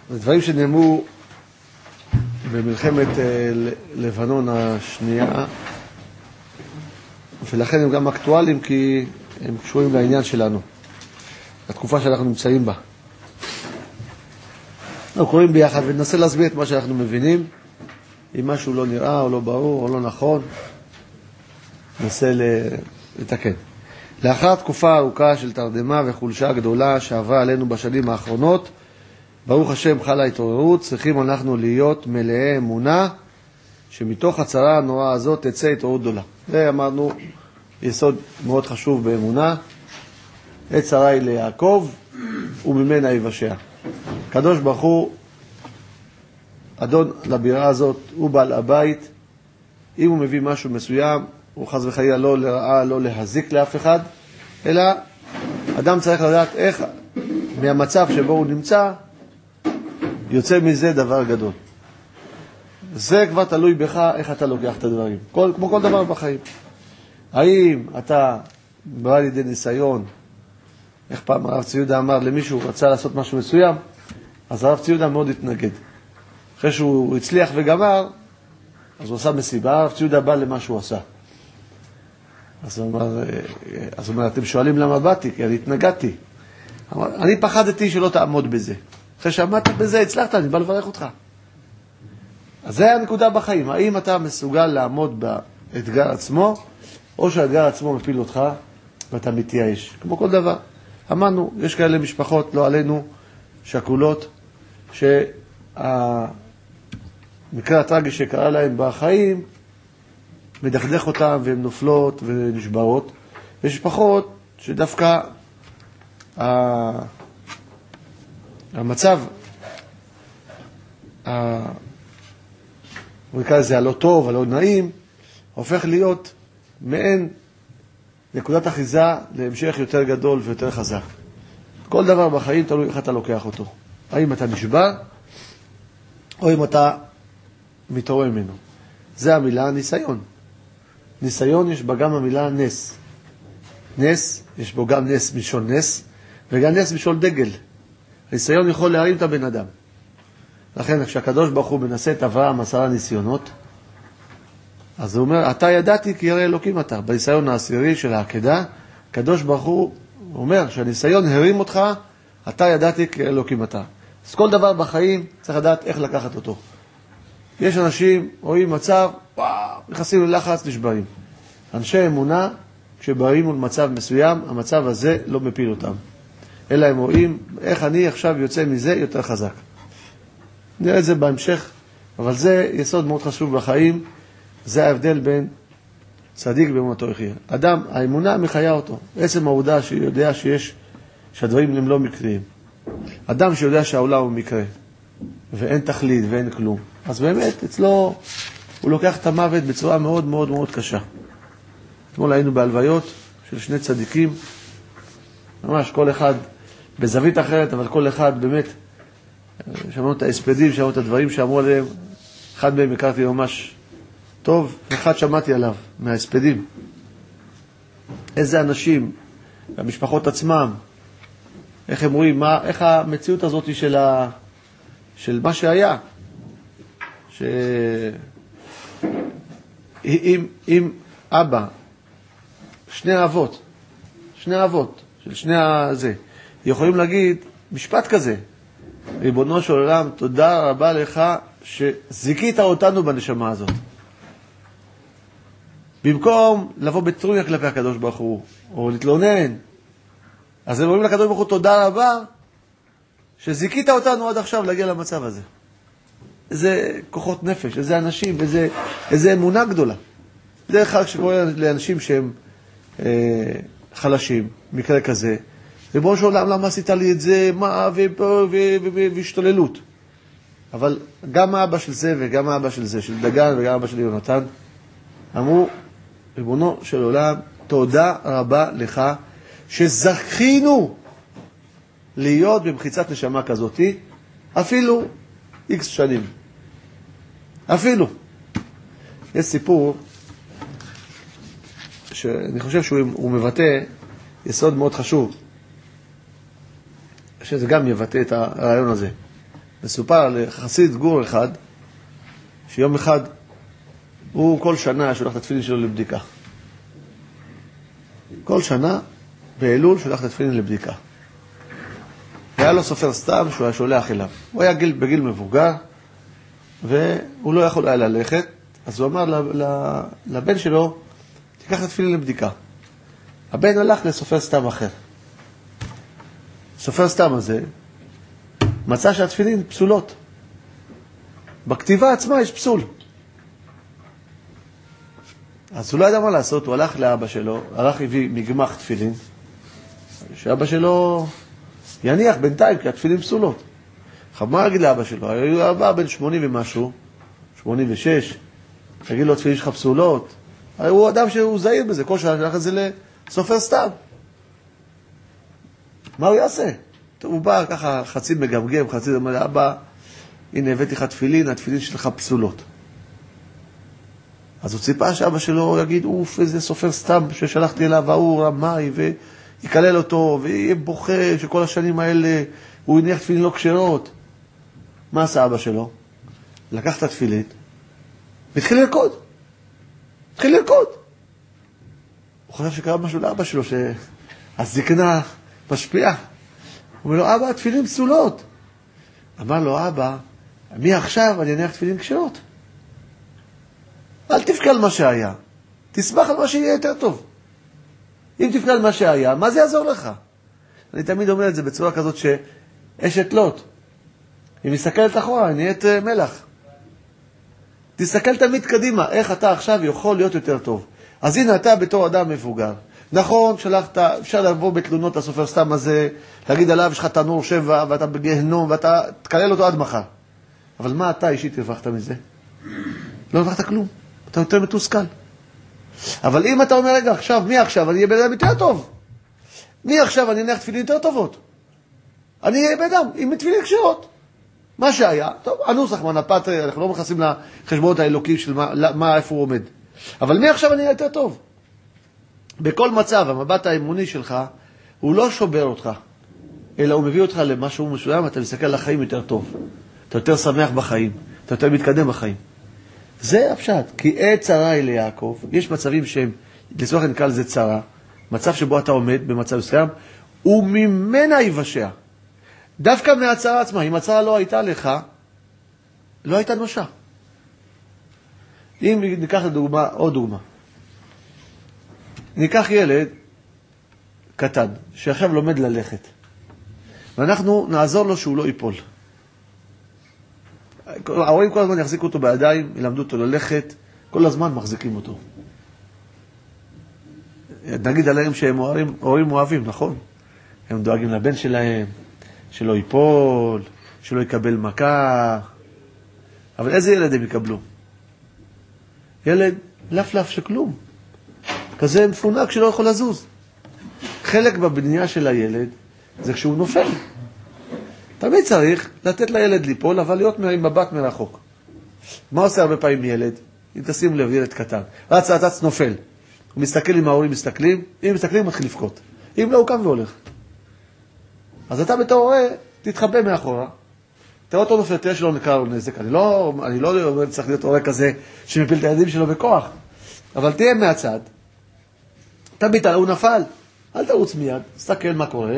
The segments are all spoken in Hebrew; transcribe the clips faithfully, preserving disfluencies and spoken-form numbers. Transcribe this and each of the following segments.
זה דברים שנאמרו במלחמת לבנון השנייה, ולכן הם גם אקטואליים כי הם קשורים לעניין שלנו, לתקופה שאנחנו נמצאים בה. אנחנו קוראים ביחד וננסה להסביר את מה שאנחנו מבינים. אם משהו לא נראה או לא ברור או לא נכון, ננסה לתקן. לאחר תקופה ארוכה של תרדמה וחולשה גדולה שעברה עלינו בשנים האחרונות, ברוך השם חלה התעוררות, צריכים אנחנו להיות מלאי אמונה, שמתוך הצרה הנוראה הזאת תצא התעוררות גדולה. זה אמרנו יסוד מאוד חשוב באמונה. עת צרה היא ליעקב וממנה יבשע. הקדוש ברוך הוא, אדון לבירה הזאת, הוא בעל הבית. אם הוא מביא משהו מסוים, הוא חס וחלילה לא לרעה, לא להזיק לאף אחד, אלא אדם צריך לדעת איך מהמצב שבו הוא נמצא יוצא מזה דבר גדול. זה כבר תלוי בך איך אתה לוקח את הדברים, כל, כמו כל דבר בחיים. האם אתה בא לידי ניסיון, איך פעם הרב ציודה אמר למישהו רצה לעשות משהו מסוים, אז הרב ציודה מאוד התנגד. אחרי שהוא הצליח וגמר, אז הוא עשה מסיבה, הרב ציודה בא למה שהוא עשה. אז הוא אומר, אז הוא אומר, אתם שואלים למה באתי? כי אני התנגדתי. אמר, אני פחדתי שלא תעמוד בזה. אחרי שעמדת בזה, הצלחת, אני בא לברך אותך. אז זה הנקודה בחיים. האם אתה מסוגל לעמוד באתגר עצמו, או שהאתגר עצמו מפיל אותך ואתה מתייאש. כמו כל דבר. אמרנו, יש כאלה משפחות, לא עלינו, שכולות, שהמקרה הטרגי שקרה להם בחיים, מדכדך אותם והן נופלות ונשברות. יש משפחות שדווקא המצב, הוא נקרא לזה הלא טוב, הלא נעים, הופך להיות מעין נקודת אחיזה להמשך יותר גדול ויותר חזק. כל דבר בחיים תלוי איך אתה לוקח אותו. האם אתה נשבר, או אם אתה מתעורר ממנו. זה המילה ניסיון. ניסיון יש בה גם המילה נס. נס, יש בו גם נס משול נס, וגם נס משול דגל. ניסיון יכול להרים את הבן אדם. לכן, כשהקדוש ברוך הוא מנסה את אברהם עשרה ניסיונות, אז הוא אומר, אתה ידעתי כי ירא אלוקים אתה. בניסיון העשירי של העקדה, הקדוש ברוך הוא אומר שהניסיון הרים אותך, אתה ידעתי כי ירא אלוקים אתה. אז כל דבר בחיים צריך לדעת איך לקחת אותו. יש אנשים, רואים מצב, וואו, נכנסים ללחץ, נשברים. אנשי אמונה, כשבאים מול מצב מסוים, המצב הזה לא מפיל אותם. אלא הם רואים איך אני עכשיו יוצא מזה יותר חזק. נראה את זה בהמשך, אבל זה יסוד מאוד חשוב בחיים. זה ההבדל בין צדיק באמונתו יחיה. אדם, האמונה מחיה אותו. עצם העובדה שיודע שיש, שהדברים הם לא מקריים. אדם שיודע שהעולם הוא מקרה, ואין תכלית ואין כלום. אז באמת, אצלו, הוא לוקח את המוות בצורה מאוד מאוד מאוד קשה. אתמול היינו בהלוויות של שני צדיקים, ממש כל אחד בזווית אחרת, אבל כל אחד באמת, שמענו את ההספדים, שמענו את הדברים שאמרו עליהם, אחד מהם הכרתי ממש טוב, ואחד שמעתי עליו, מההספדים. איזה אנשים, המשפחות עצמם, איך הם רואים, מה, איך המציאות הזאת של, ה, של מה שהיה, שאם אם אבא, שני אבות, שני אבות, של שני הזה, יכולים להגיד משפט כזה, ריבונו של עולם, תודה רבה לך שזיקית אותנו בנשמה הזאת. במקום לבוא בטרוניה כלפי הקדוש ברוך הוא, או להתלונן, אז הם אומרים לקדוש ברוך הוא, תודה רבה שזיקית אותנו עד עכשיו להגיע למצב הזה. איזה כוחות נפש, איזה אנשים, איזה, איזה אמונה גדולה. זה אחד שקורה לאנשים שהם אה, חלשים, מקרה כזה. ריבונו של עולם, למה עשית לי את זה, מה, והשתוללות. אבל גם האבא של זה וגם האבא של זה, של דגן וגם האבא של יונתן, אמרו, ריבונו של עולם, תודה רבה לך שזכינו להיות במחיצת נשמה כזאת, אפילו איקס שנים. אפילו. יש סיפור שאני חושב שהוא מבטא יסוד מאוד חשוב, שזה גם יבטא את הרעיון הזה. מסופר על חסיד גור אחד, שיום אחד הוא כל שנה שולח את התפילין שלו לבדיקה. כל שנה באלול שולח את התפילין לבדיקה. והיה לו סופר סתם שהוא היה שולח אליו. הוא היה גיל, בגיל מבוגר, והוא לא יכול היה ללכת, אז הוא אמר לבן שלו, תיקח את התפילין לבדיקה. הבן הלך לסופר סתם אחר. סופר סתם הזה מצא שהתפילין פסולות. בכתיבה עצמה יש פסול. אז הוא לא ידע מה לעשות, הוא הלך לאבא שלו, הלך הביא מגמח תפילין, שאבא שלו יניח בינתיים, כי התפילין פסולות. עכשיו, מה אגיד לאבא שלו? הוא אבא בן שמונים ומשהו, שמונים ושש, תגיד לו, התפילין שלך פסולות. הוא אדם שהוא זהיר בזה, כל שנה שלח את זה לסופר סתם. מה הוא יעשה? טוב, הוא בא ככה חצי מגמגם, חצי אומר, אבא, הנה הבאתי לך תפילין, התפילין שלך פסולות. אז הוא ציפה שאבא שלו יגיד, אוף, איזה סופר סתם ששלחתי אליו, ההוא רמאי, ויקלל אותו, ויהיה בוכה שכל השנים האלה הוא הניח תפילין לא כשרות. מה עשה אבא שלו? לקח את התפילין, והתחיל לרקוד. התחיל לרקוד. הוא חושב שקרה משהו לאבא שלו, שהזקנה משפיעה. הוא אומר לו, אבא, התפילין פסולות. אמר לו, אבא, מי עכשיו אני אניח תפילין כשרות? אל תפקע על מה שהיה. תשמח על מה שיהיה יותר טוב. אם תפקע על מה שהיה, מה זה יעזור לך? אני תמיד אומר את זה בצורה כזאת שאשת לוט, היא מסתכלת אחורה, היא נהיית מלח. תסתכל תמיד קדימה, איך אתה עכשיו יכול להיות יותר טוב. אז הנה אתה בתור אדם מבוגר. נכון, שלחת, אפשר לבוא בתלונות לסופר סתם הזה, להגיד עליו, יש לך תנור שבע, ואתה בגהנום, ואתה תקלל אותו עד מחר. אבל מה אתה אישית הרווחת מזה? לא הרווחת כלום. אתה יותר מתוסכל. אבל אם אתה אומר, רגע, עכשיו, מי עכשיו? אני אהיה בן אדם יותר טוב. מי עכשיו? אני אניח תפילין יותר טובות. אני אהיה בן אדם עם תפילין כשרות. מה שהיה, טוב, הנוסח מנפת, אנחנו לא מכנסים לחשבונות האלוקיים של מה, מה, איפה הוא עומד. אבל מי עכשיו אני אהיה יותר טוב? בכל מצב, המבט האמוני שלך, הוא לא שובר אותך, אלא הוא מביא אותך למשהו מסוים, אתה מסתכל על החיים יותר טוב. אתה יותר שמח בחיים, אתה יותר מתקדם בחיים. זה הפשט, כי עת צרה היא ליעקב, יש מצבים שהם, לצורך נקרא לזה צרה, מצב שבו אתה עומד במצב מסוים, וממנה יבשע. דווקא מהצרה עצמה, אם הצרה לא הייתה לך, לא הייתה נושה. אם ניקח לדוגמה, עוד דוגמה. ניקח ילד קטן, שעכשיו לומד ללכת, ואנחנו נעזור לו שהוא לא ייפול. ההורים כל הזמן יחזיקו אותו בידיים, ילמדו אותו ללכת, כל הזמן מחזיקים אותו. נגיד עליהם שהם הורים, הורים אוהבים, נכון? הם דואגים לבן שלהם, שלא ייפול, שלא יקבל מכה. אבל איזה ילד הם יקבלו? ילד לפלף שכלום. כזה מפונק שלא יכול לזוז. חלק בבנייה של הילד זה כשהוא נופל. תמיד צריך לתת לילד ליפול, אבל להיות עם מבט מרחוק. מה עושה הרבה פעמים ילד? אם תשים לב, ילד קטן. רץ, רץ, נופל. הוא מסתכל אם ההורים מסתכלים, אם מסתכלים הוא מתחיל לבכות. אם לא, הוא קם והולך. אז אתה בתור הורה, תתחבא מאחורה. תראה אותו נופל, תראה שלא נקרא לו נזק. אני לא, אני לא אומר, צריך להיות הורה כזה שמפיל את הילדים שלו בכוח. אבל תהיה מהצד. תביט, הוא נפל. אל תרוץ מיד, תסתכל מה קורה.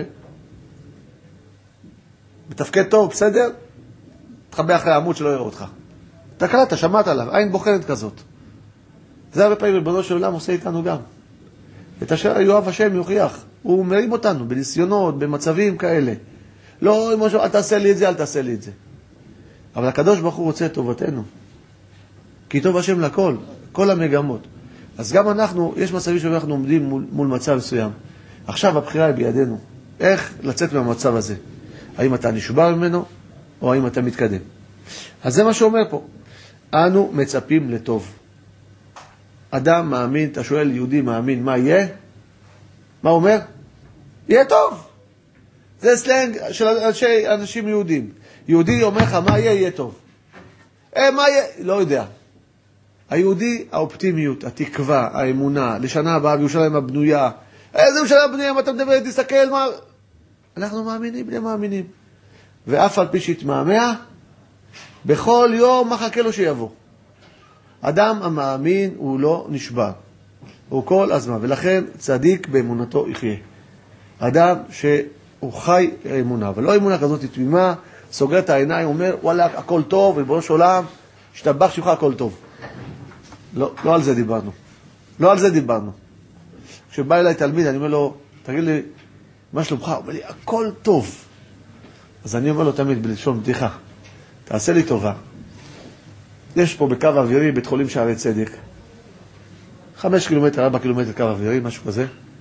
מתפקד טוב, בסדר? תחבא אחרי העמוד שלא יראה אותך. אתה קלטת, שמעת עליו, עין בוחנת כזאת. זה הרבה פעמים ריבונו של עולם עושה איתנו גם. את אשר יואב השם יוכיח. הוא מרים אותנו בניסיונות, במצבים כאלה. לא, משהו, אל תעשה לי את זה, אל תעשה לי את זה. אבל הקדוש ברוך הוא רוצה את טובתנו. כי טוב השם לכל, כל המגמות. אז גם אנחנו, יש מצבים שאנחנו עומדים מול, מול מצב מסוים. עכשיו הבחירה היא בידינו. איך לצאת מהמצב הזה? האם אתה נשבר ממנו, או האם אתה מתקדם? אז זה מה שאומר פה. אנו מצפים לטוב. אדם מאמין, אתה שואל יהודי מאמין, מה יהיה? מה הוא אומר? יהיה טוב. זה סלנג של אנשי, אנשים יהודים. יהודי אומר לך, מה יהיה? יהיה טוב. אה, מה יהיה? לא יודע. היהודי, האופטימיות, התקווה, האמונה, לשנה הבאה בירושלים הבנויה. איזה ירושלים הבנויה, מה אתה מדבר? תסתכל, מה... אנחנו מאמינים, בני מאמינים. ואף על פי שהתמהמה, בכל יום מחכה לו שיבוא. אדם המאמין הוא לא נשבר. הוא כל הזמן, ולכן צדיק באמונתו יחיה. אדם שהוא חי אמונה, ולא אמונה כזאת תמימה, סוגר את העיניים, אומר, וואלה, הכל טוב, ריבונו של עולם, שתבח שלך הכל טוב. לא, לא על זה דיברנו. לא על זה דיברנו. כשבא אליי תלמיד, אני אומר לו, תגיד לי, מה שלומך? הוא אומר לי, הכל טוב. אז אני אומר לו תמיד, בלשון בדיחה, תעשה לי טובה. יש פה בקו אווירי, בית חולים שערי צדק, חמש קילומטר, ארבע קילומטר קו אווירי, משהו כזה.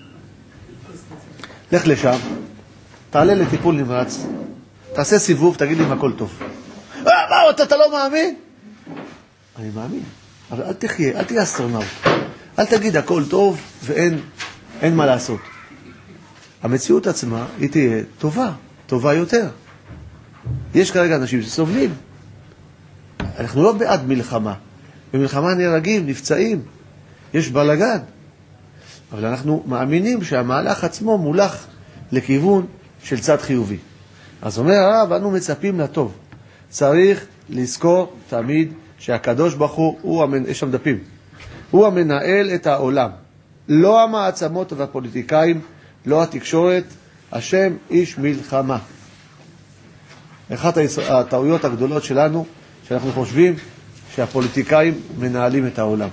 לך לשם, תעלה לטיפול נמרץ, תעשה סיבוב, תגיד לי אם הכל טוב. מה, אתה, אתה לא מאמין? אני מאמין, אבל אל תחיה, אל תהיה אסטרונאוט. אל תגיד הכל טוב ואין אין מה לעשות. המציאות עצמה היא תהיה טובה, טובה יותר. יש כרגע אנשים שסובלים. אנחנו לא בעד מלחמה. במלחמה נהרגים, נפצעים, יש בלגן. אבל אנחנו מאמינים שהמהלך עצמו מולך לכיוון של צד חיובי. אז אומר הרב, אנו מצפים לטוב. צריך לזכור תמיד שהקדוש ברוך הוא, הוא המנ... יש שם דפים, הוא המנהל את העולם. לא המעצמות והפוליטיקאים, לא התקשורת, השם איש מלחמה. אחת הטעויות הגדולות שלנו, שאנחנו חושבים שהפוליטיקאים מנהלים את העולם.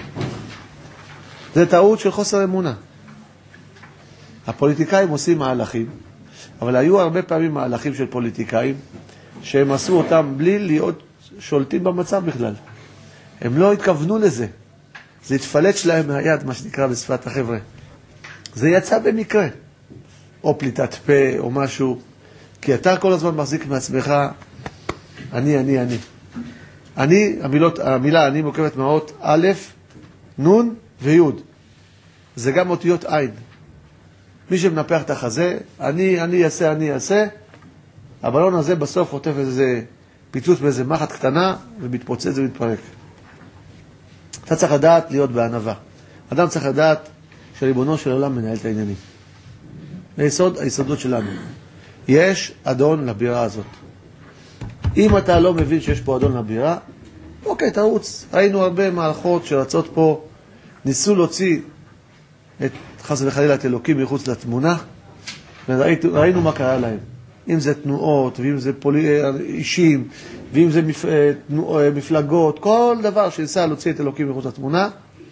זה טעות של חוסר אמונה. הפוליטיקאים עושים מהלכים, אבל היו הרבה פעמים מהלכים של פוליטיקאים, שהם עשו אותם בלי להיות שולטים במצב בכלל. הם לא התכוונו לזה. זה התפלט שלהם מהיד, מה שנקרא בשפת החבר'ה. זה יצא במקרה. או פליטת פה, או משהו. כי אתה כל הזמן מחזיק מעצמך, אני, אני, אני. אני, המילות, המילה אני מורכבת מהאות א', נ' וי'. זה גם אותיות עין. מי שמנפח את החזה, אני, אני אעשה, אני אעשה. הבלון הזה בסוף חוטף איזה פיצוץ באיזה מחט קטנה, ומתפוצץ ומתפרק. אתה צריך לדעת להיות בענווה. אדם צריך לדעת שריבונו של העולם מנהל את העניינים. היסוד, היסודות שלנו. יש אדון לבירה הזאת. אם אתה לא מבין שיש פה אדון לבירה, אוקיי, תרוץ. ראינו הרבה מערכות שרצות פה, ניסו להוציא את חס וחלילה את אלוקים מחוץ לתמונה, וראינו מה קרה להם. אם זה תנועות, ואם זה פולי... אישים, ואם זה מפ... מפלגות, כל דבר שניסה להוציא את אלוקים מחוץ לתמונה,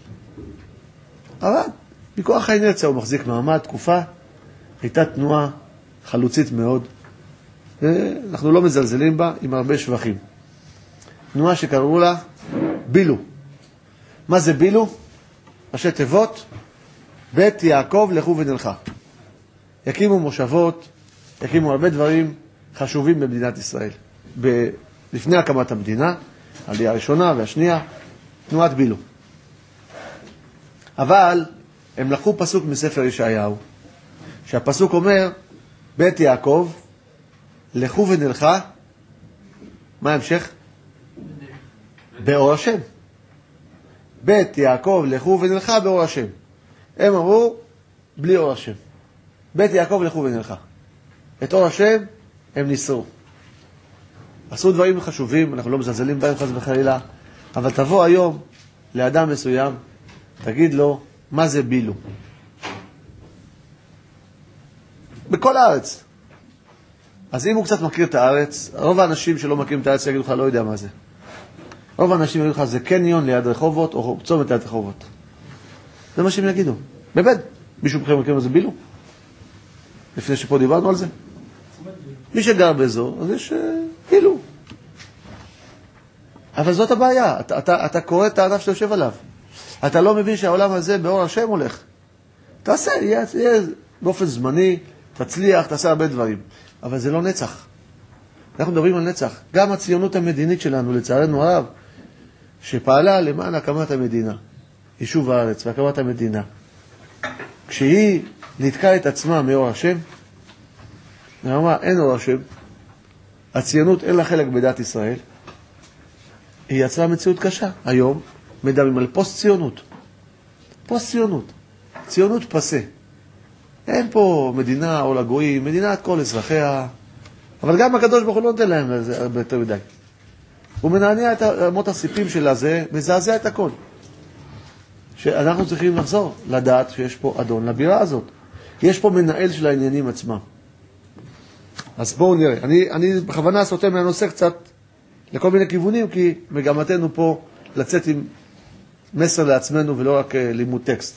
אבל מכוח האינרציה הוא מחזיק מעמד, תקופה, הייתה תנועה חלוצית מאוד, ואנחנו לא מזלזלים בה עם הרבה שבחים. תנועה שקראו לה בילו. מה זה בילו? ראשי תיבות, בית יעקב לכו ונלכה. יקימו מושבות, יקימו הרבה דברים חשובים במדינת ישראל. ב... לפני הקמת המדינה, העלייה הראשונה והשנייה, תנועת בילו. אבל הם לקחו פסוק מספר ישעיהו, שהפסוק אומר, בית יעקב, לכו ונלכה, מה ההמשך? באור השם. בית יעקב, לכו ונלכה באור השם. הם אמרו, בלי אור השם. בית יעקב, לכו ונלכה. את אור השם הם ניסרו. עשו דברים חשובים, אנחנו לא מזלזלים בהם חס וחלילה, אבל תבוא היום לאדם מסוים, תגיד לו, מה זה בילו? בכל הארץ. אז אם הוא קצת מכיר את הארץ, רוב האנשים שלא מכירים את הארץ יגידו לך, לא יודע מה זה. רוב האנשים יגידו לך, זה קניון ליד רחובות, או צומת ליד רחובות. זה מה שהם יגידו. באמת, מישהו בכם מכיר מה זה בילו? לפני שפה דיברנו על זה? מי שגר באזור, אז יש בילו. אבל זאת הבעיה. אתה, אתה, אתה קורא את הענף שאתה יושב עליו. אתה לא מבין שהעולם הזה באור השם הולך. תעשה, יהיה, יהיה באופן זמני, תצליח, תעשה הרבה דברים. אבל זה לא נצח. אנחנו מדברים על נצח. גם הציונות המדינית שלנו, לצערנו הרב, שפעלה למען הקמת המדינה, יישוב הארץ והקמת המדינה, כשהיא נתקעה את עצמה מאור השם, נאמר, אין אור השם, הציונות אין לה חלק בדת ישראל, היא יצרה מציאות קשה. היום מדברים על פוסט-ציונות. פוסט-ציונות. ציונות פסה. אין פה מדינה או לגויים, מדינת כל אזרחיה, אבל גם הקדוש ברוך הוא לא נותן להם לזה הרבה יותר מדי. הוא מנענע את אמות הסיפים של הזה, מזעזע את הכל. שאנחנו צריכים לחזור, לדעת שיש פה אדון לבירה הזאת. יש פה מנהל של העניינים עצמם. אז בואו נראה. אני, אני בכוונה סוטה מהנושא קצת לכל מיני כיוונים, כי מגמתנו פה לצאת עם מסר לעצמנו ולא רק לימוד טקסט.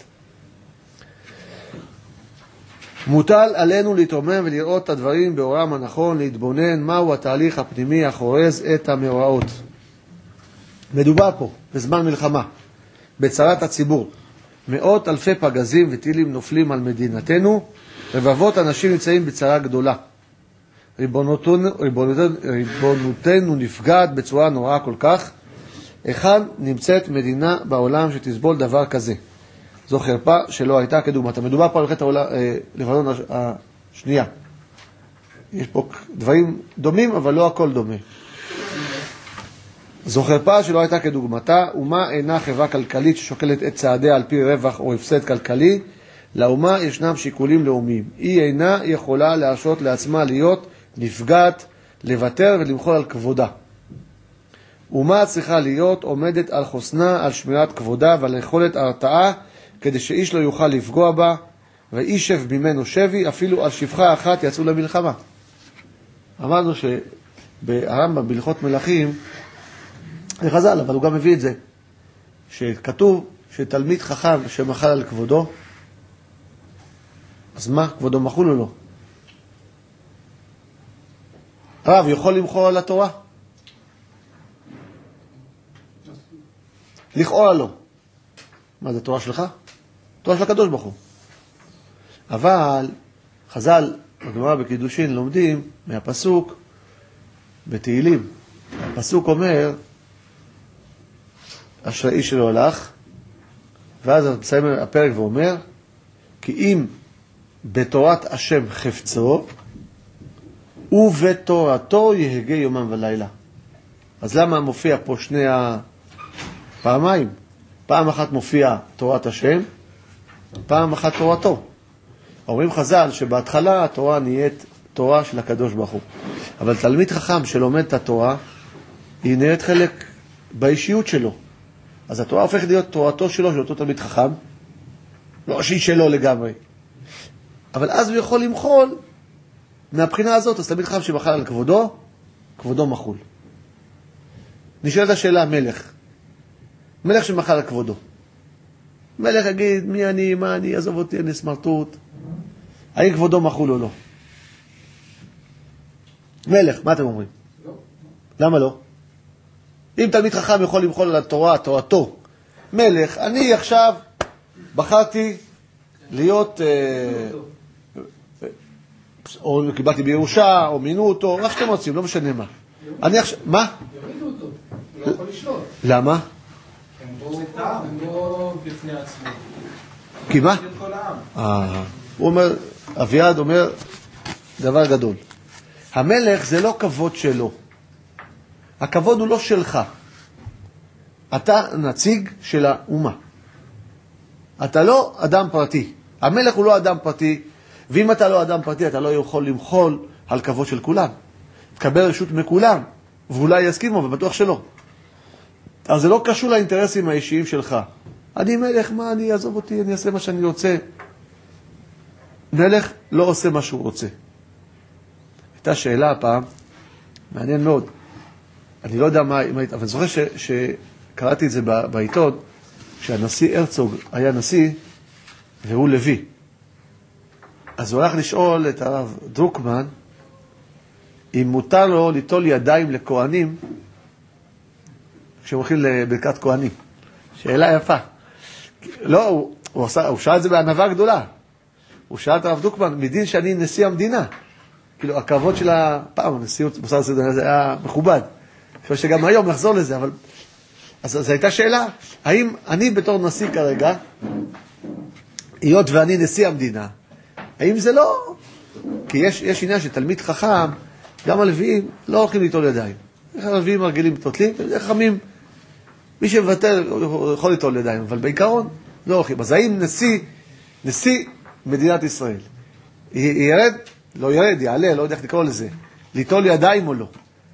מוטל עלינו להתרומם ולראות את הדברים באורם הנכון, להתבונן מהו התהליך הפנימי החורז את המאורעות. מדובר פה בזמן מלחמה, בצרת הציבור. מאות אלפי פגזים וטילים נופלים על מדינתנו, רבבות אנשים נמצאים בצרה גדולה. ריבונותנו, ריבונותנו, ריבונותנו נפגעת בצורה נוראה כל כך. היכן נמצאת מדינה בעולם שתסבול דבר כזה? זו חרפה שלא הייתה כדוגמתה. מדובר פה על מלחמת העולם, אה, לבנון השנייה. יש פה דברים דומים, אבל לא הכל דומה. זו חרפה שלא הייתה כדוגמתה. אומה אינה חברה כלכלית ששוקלת את צעדיה על פי רווח או הפסד כלכלי. לאומה ישנם שיקולים לאומיים. היא אינה יכולה להרשות לעצמה להיות נפגעת, לוותר ולמחול על כבודה. אומה צריכה להיות עומדת על חוסנה, על שמירת כבודה ועל יכולת הרתעה, כדי שאיש לא יוכל לפגוע בה, ואיש שב ממנו שבי, אפילו על שפחה אחת יצאו למלחמה. אמרנו שהרמב"ם בהלכות מלכים, זה חז"ל, אבל הוא גם מביא את זה, שכתוב שתלמיד חכם שמחל על כבודו, אז מה? כבודו מחול או לא? רב יכול למחול על התורה? לכאורה לא. מה זה, תורה שלך? תורה של הקדוש ברוך הוא. אבל חז"ל, בגמרא בקידושין, לומדים מהפסוק בתהילים. הפסוק אומר, אשרי איש שלא הלך, ואז מסיים הפרק ואומר, כי אם בתורת השם חפצו, ובתורתו יהגה יומם ולילה. אז למה מופיע פה שני הפעמיים? פעם אחת מופיע תורת השם, פעם אחת תורתו. אומרים חז"ל שבהתחלה התורה נהיית תורה של הקדוש ברוך הוא. אבל תלמיד חכם שלומד את התורה, היא נהיית חלק באישיות שלו. אז התורה הופכת להיות תורתו שלו, של אותו תלמיד חכם, לא שהיא שלו לגמרי. אבל אז הוא יכול למחול מהבחינה הזאת. אז תלמיד חכם שמחל על כבודו, כבודו מחול. נשאלת השאלה, מלך. מלך שמחל על כבודו. מלך יגיד, מי אני, מה אני, עזוב אותי, אני סמרטוט. האם כבודו מחול או לא? מלך, מה אתם אומרים? לא. למה לא? אם תלמיד חכם יכול למחול על התורה, תורתו, מלך, אני עכשיו בחרתי להיות, או קיבלתי בירושה, או מינו אותו, מה שאתם רוצים, לא משנה מה. אני עכשיו, מה? יורידו אותו, הוא לא יכול לשלוט. למה? הם לא בפני עצמו. כי מה? הוא אומר, אביעד אומר דבר גדול. המלך זה לא כבוד שלו. הכבוד הוא לא שלך. אתה נציג של האומה. אתה לא אדם פרטי. המלך הוא לא אדם פרטי, ואם אתה לא אדם פרטי, אתה לא יכול למחול על כבוד של כולם. תקבל רשות מכולם, ואולי יסכימו, ובטוח שלא. אז זה לא קשור לאינטרסים האישיים שלך. אני מלך, מה אני, עזוב אותי, אני אעשה מה שאני רוצה. מלך לא עושה מה שהוא רוצה. הייתה שאלה הפעם, מעניין מאוד. אני לא יודע מה, אבל אני זוכר ש, שקראתי את זה בעיתון, כשהנשיא הרצוג היה נשיא, והוא לוי. אז הוא הלך לשאול את הרב דרוקמן, אם מותר לו ליטול ידיים לכהנים, כשהם הולכים לברכת כהנים. שאלה יפה. לא, הוא, הוא, עשה, הוא שאל את זה בענווה גדולה. הוא שאל את הרב דרוקמן, מדין שאני נשיא המדינה. כאילו, הכבוד של הפעם, הנשיאות, מוסר הסדר, זה היה מכובד. אני חושב שגם היום נחזור לזה, אבל... אז זו הייתה שאלה, האם אני בתור נשיא כרגע, היות ואני נשיא המדינה, האם זה לא... כי יש, יש עניין שתלמיד חכם, גם הלוויים, לא הולכים ליטול ידיים. הלוויים מרגילים תוטלים, חכמים, מי שבטל יכול ליטול ידיים, אבל בעיקרון לא הולכים. אז האם נשיא, נשיא מדינת ישראל, ירד, לא ירד, יעלה, לא יודע איך לקרוא לזה, ליטול ידיים או לא?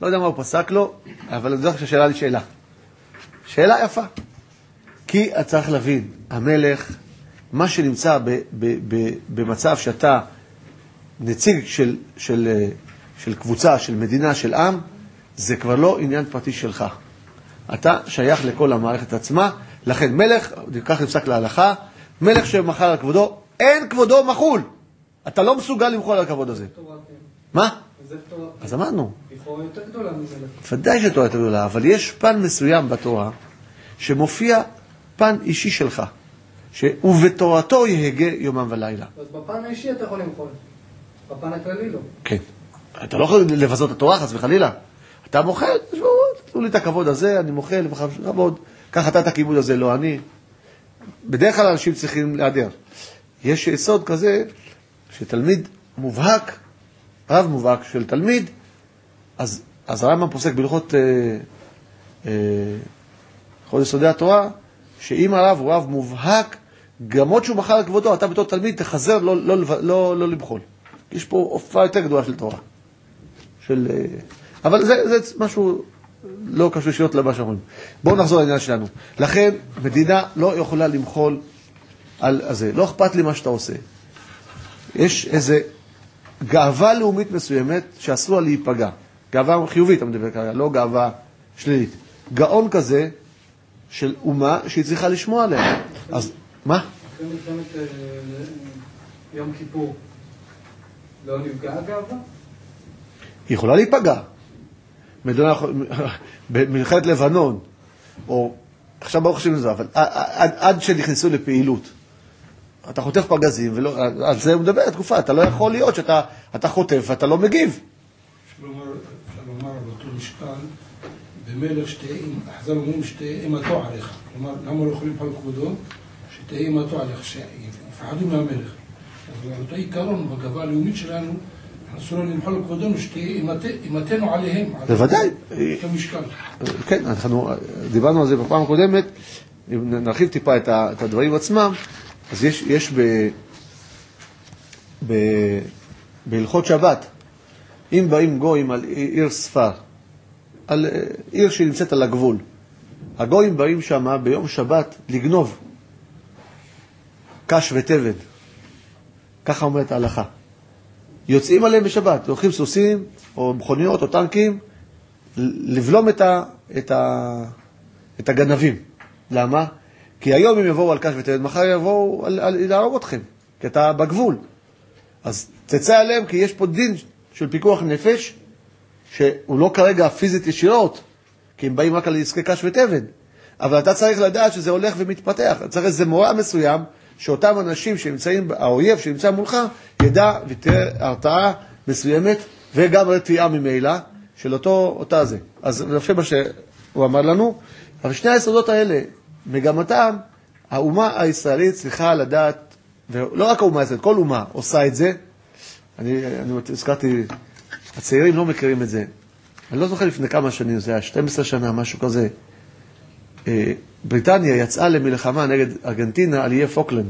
לא יודע מה הוא פסק לו, אבל אני יודע שהשאלה לי שאלה. שאלה יפה. כי אתה צריך להבין, המלך, מה שנמצא ב, ב, ב, במצב שאתה נציג של, של, של קבוצה, של מדינה, של עם, זה כבר לא עניין פרטי שלך. אתה שייך לכל המערכת עצמה, לכן מלך, כך נפסק להלכה, מלך שמחל על כבודו, אין כבודו מחול. אתה לא מסוגל למחול על הכבוד הזה. מה? אז אמרנו. לכאורה יותר גדולה ממלך. ודאי שתורה יותר גדולה, אבל יש פן מסוים בתורה, שמופיע פן אישי שלך, ובתורתו יהגה יומם ולילה. אז בפן האישי אתה יכול למחול, בפן הכללי לא. כן. אתה לא יכול לבזות את התורה, חס וחלילה. אתה מוחל, תנו לי את הכבוד הזה, אני מוחל, כבוד. קח אתה את הכיבוד הזה, לא אני. בדרך כלל אנשים צריכים להיעדר. יש יסוד כזה, שתלמיד מובהק, רב מובהק של תלמיד, אז, אז הרמב"ם פוסק בהלכות אה, אה, כל יסודי התורה, שאם הרב הוא רב מובהק, גם עוד שהוא מחל על כבודו, אתה בתור תלמיד תחזר לא, לא, לא, לא, לא למחול. יש פה הופעה יותר גדולה של תורה. של, אה, אבל זה, זה משהו לא קשור ישירות למה שאומרים. בואו נחזור לעניין שלנו. לכן, מדינה לא יכולה למחול על זה. לא אכפת לי מה שאתה עושה. יש איזה גאווה לאומית מסוימת שאסור לה להיפגע. גאווה חיובית, אתה מדבר כרגע, לא גאווה שלילית. גאון כזה של אומה שהיא צריכה לשמוע עליה. אז, מה? אחרי מלחמת יום כיפור, לא נפגעה גאווה? היא יכולה להיפגע. במלחמת לבנון, או עכשיו ברוך חושבים לזה, אבל עד, עד שנכנסו לפעילות, אתה חוטף פגזים, ולא, על זה הוא מדבר, תקופה, אתה לא יכול להיות שאתה אתה חוטף ואתה לא מגיב. אפשר לומר על אותו משקל, במלך שתהיה, אחזר אומרים שתהיה אימתו עליך. כלומר, למה לא יכולים פעם כבודו? שתהיה אימתו עליך, שיפחדו מהמלך. אז אותו עיקרון בגאווה הלאומית שלנו, אסור לנו למחול על כבודנו, שתהיה אימתנו עליהם. בוודאי. כמשקל. כן, אנחנו דיברנו על זה בפעם הקודמת, נרחיב טיפה את הדברים עצמם, אז יש, יש ב, ב, בהלכות שבת, אם באים גויים על עיר ספר, על עיר שנמצאת על הגבול, הגויים באים שם ביום שבת לגנוב, קש ותבן, ככה אומרת ההלכה. יוצאים עליהם בשבת, לוקחים סוסים או מכוניות או טנקים, לבלום את, ה, את, ה, את הגנבים. למה? כי היום הם יבואו על קש ותבן, מחר יבואו על, על, להרוג אתכם, כי אתה בגבול. אז תצא עליהם, כי יש פה דין של פיקוח נפש, שהוא לא כרגע פיזית ישירות, כי הם באים רק על עסקי קש ותבן. אבל אתה צריך לדעת שזה הולך ומתפתח. צריך איזה מורא מסוים, שאותם אנשים שנמצאים, האויב שנמצא מולך, ידע ותראה הרתעה מסוימת, וגם רתיעה ממילא, של אותו, אותה זה. אז לפי מה שהוא אמר לנו, אבל שני היסודות האלה, מגמתם, האומה הישראלית צריכה לדעת, ולא רק האומה הישראלית, כל אומה עושה את זה. אני, אני הזכרתי, הצעירים לא מכירים את זה. אני לא זוכר לפני כמה שנים, זה היה שתים עשרה שנה, משהו כזה. בריטניה יצאה למלחמה נגד ארגנטינה על איי פוקלנד.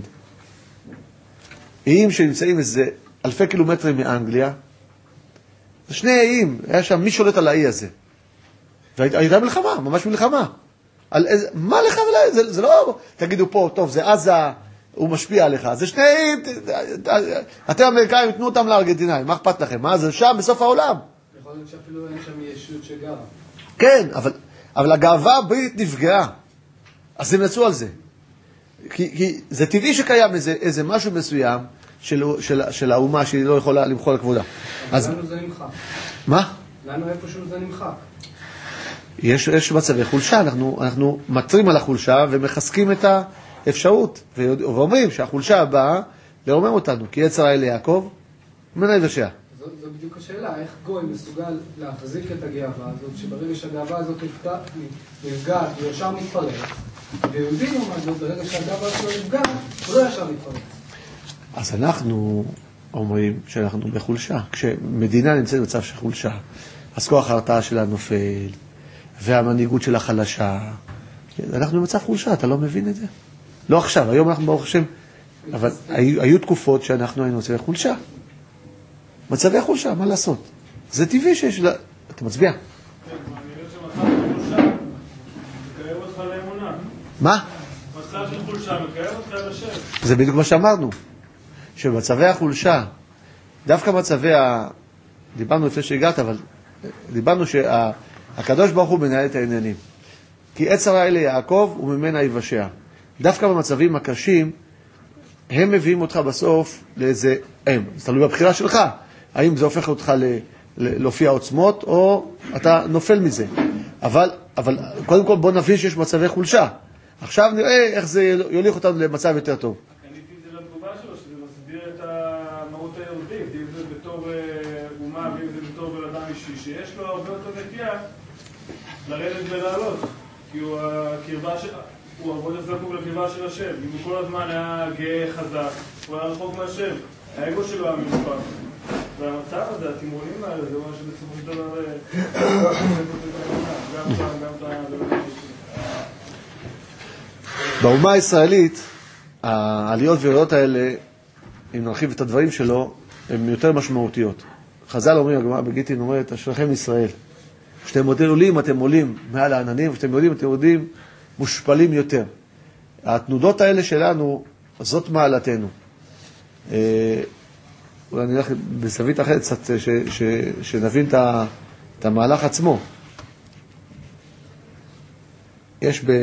איים שנמצאים איזה אלפי קילומטרים מאנגליה. זה שני איים, היה שם מי שולט על האי הזה. והייתה מלחמה, ממש מלחמה. על איזה, מה לך ולא? זה, זה לא, תגידו פה, טוב, זה עזה, הוא משפיע עליך. זה שני איים, אתם אמריקאים, תנו אותם לארגנטינאים, מה אכפת לכם? מה זה שם בסוף העולם? יכול להיות שאפילו אין שם ישות שגרה. כן, אבל, אבל הגאווה הבריטית נפגעה. אז הם נצאו על זה. כי, כי זה טבעי שקיים איזה, איזה משהו מסוים של, של, של האומה שהיא לא יכולה למחול על כבודה. אז לנו זה נמחק. מה? לנו איפשהו זה נמחק. יש, יש מצבי חולשה, אנחנו, אנחנו מטרים על החולשה ומחזקים את האפשרות, ואומרים שהחולשה הבאה לרומם אותנו, כי יצר האל ליעקב, מנה יבשע. זו, זו בדיוק השאלה, איך גוי מסוגל להחזיק את הגאווה הזאת, שברגע שהגאווה הזאת נפגעת, הוא ישר מתפרץ, ויהודי אומר זאת, ברגע שהגאווה הזאת נפגעת, הוא לא ישר מתפרץ. אז אנחנו אומרים שאנחנו בחולשה. כשמדינה נמצאת במצב של חולשה, אז כוח ההרתעה שלה נופל, והמנהיגות שלה חלשה. אנחנו במצב חולשה, אתה לא מבין את זה? לא עכשיו, היום אנחנו ברוך השם, אבל היו, היו תקופות שאנחנו היינו מצבי חולשה. מצבי חולשה, מה לעשות? זה טבעי שיש לה... אתה מצביע? מה? מצב של חולשה מקיים אותך על השם. זה בדיוק מה שאמרנו, שבמצבי החולשה, דווקא מצבי ה... דיברנו לפני שהגעת, אבל דיברנו שהקדוש ברוך הוא מנהל את העניינים. כי עץ הרע אלה יעקב וממנה יבשע. דווקא במצבים הקשים, הם מביאים אותך בסוף לאיזה הם. זה תלוי בבחירה שלך. האם זה הופך אותך ל... להופיע עוצמות, או אתה נופל מזה. אבל, אבל קודם כל בוא נבין שיש מצבי חולשה. עכשיו נראה איך זה יוליך אותנו למצב יותר טוב. קניתי את זה לתגובה שלו, שזה מסביר את המהות היהודית, אם זה בתור אומה, ואם זה בתור בן אדם אישי, שיש לו הרבה יותר נטייה לרדת ולעלות. כי הוא הקרבה של... הוא הרבה יותר זקוק לקרבה של השם. אם הוא כל הזמן היה גאה חזק, הוא היה רחוק מהשם. האגו שלו היה מנופח. והמצב הזה, התימונים האלה, זה מה שבסופו של דבר... גם שם, גם שם... באומה הישראלית, העליות והירידות האלה, אם נרחיב את הדברים שלו, הן יותר משמעותיות. חז"ל אומרים, הגמרא בגיטין אומרת, אשריכם ישראל. כשאתם עולים, אתם עולים מעל העננים, וכשאתם יודעים, אתם יודעים, מושפלים יותר. התנודות האלה שלנו, זאת מעלתנו. אולי נלך בסבית אחרת קצת, שנבין את המהלך עצמו. יש ב...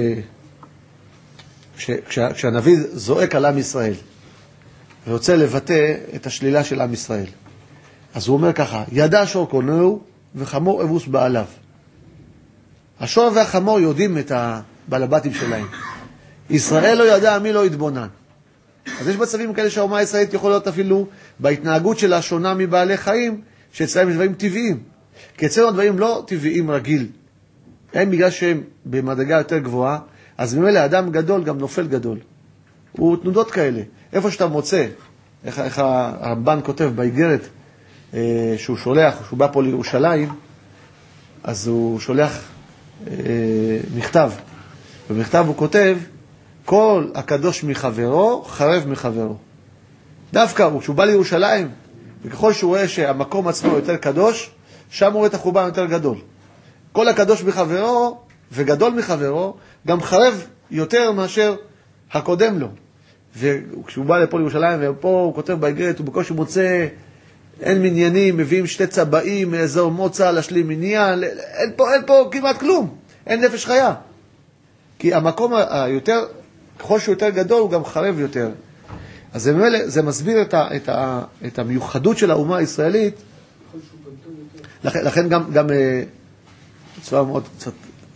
כשהנביא זועק על עם ישראל ורוצה לבטא את השלילה של עם ישראל, אז הוא אומר ככה: ידע שור קונהו וחמור אבוס בעליו. השור והחמור יודעים את הבעלבתים שלהם. ישראל לא ידע, מי לא יתבונן. אז יש מצבים כאלה שהאומה הישראלית יכול להיות אפילו בהתנהגות שלה שונה מבעלי חיים, שאצלהם יש דברים טבעיים. כי אצלנו דברים לא טבעיים רגיל. הם בגלל שהם במדרגה יותר גבוהה, אז ממילא אדם גדול גם נופל גדול. הוא תנודות כאלה. איפה שאתה מוצא, איך, איך הרמב"ן כותב באיגרת, אה, שהוא שולח, שהוא בא פה לירושלים, אז הוא שולח אה, מכתב. במכתב הוא כותב, כל הקדוש מחברו, חרב מחברו. דווקא כשהוא בא לירושלים, וככל שהוא רואה שהמקום עצמו יותר קדוש, שם הוא רואה את החורבן יותר גדול. כל הקדוש מחברו, וגדול מחברו, גם חרב יותר מאשר הקודם לו. וכשהוא בא לפה לירושלים, ופה הוא כותב באיגרת, הוא בקושי מוצא, אין מניינים, מביאים שתי צבעים מאזור מוצא להשלים מניין, אין פה, אין פה כמעט כלום, אין נפש חיה. כי המקום היותר, ככל שהוא יותר גדול, הוא גם חרב יותר. אז זה, ממילא, זה מסביר את, ה, את, ה, את המיוחדות של האומה הישראלית. לכן, לכן גם, גם צבא מאוד קצת,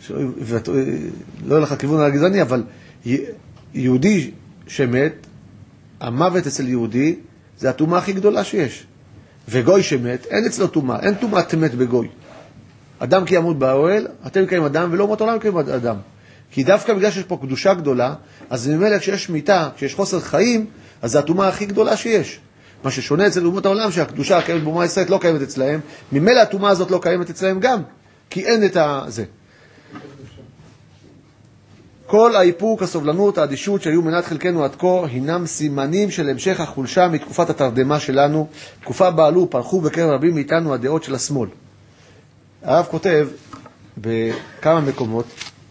לא הולך לכיוון הגזעני, אבל יהודי שמת, המוות אצל יהודי, זה התאומה הכי גדולה שיש. וגוי שמת, אין אצלו תאומה, אין תאומת מת בגוי. אדם כי ימות באוהל, אתם מקיים אדם, ולא אומות עולם מקיים אדם. כי דווקא בגלל שיש פה קדושה גדולה, אז ממילא כשיש מיטה, כשיש חוסר חיים, אז זה התאומה הכי גדולה שיש. מה ששונה אצל אומות העולם, שהקדושה הקיימת באומה הישראלית לא קיימת אצלהם, ממילא התאומה הזאת לא קיימת אצלהם גם, כי אין את זה. כל האיפוק, הסובלנות, האדישות שהיו מנת חלקנו עד כה, הינם סימנים של המשך החולשה מתקופת התרדמה שלנו, תקופה בה עלו ופרחו בקרב רבים מאיתנו הדעות של השמאל. הרב כותב בכמה מקומות,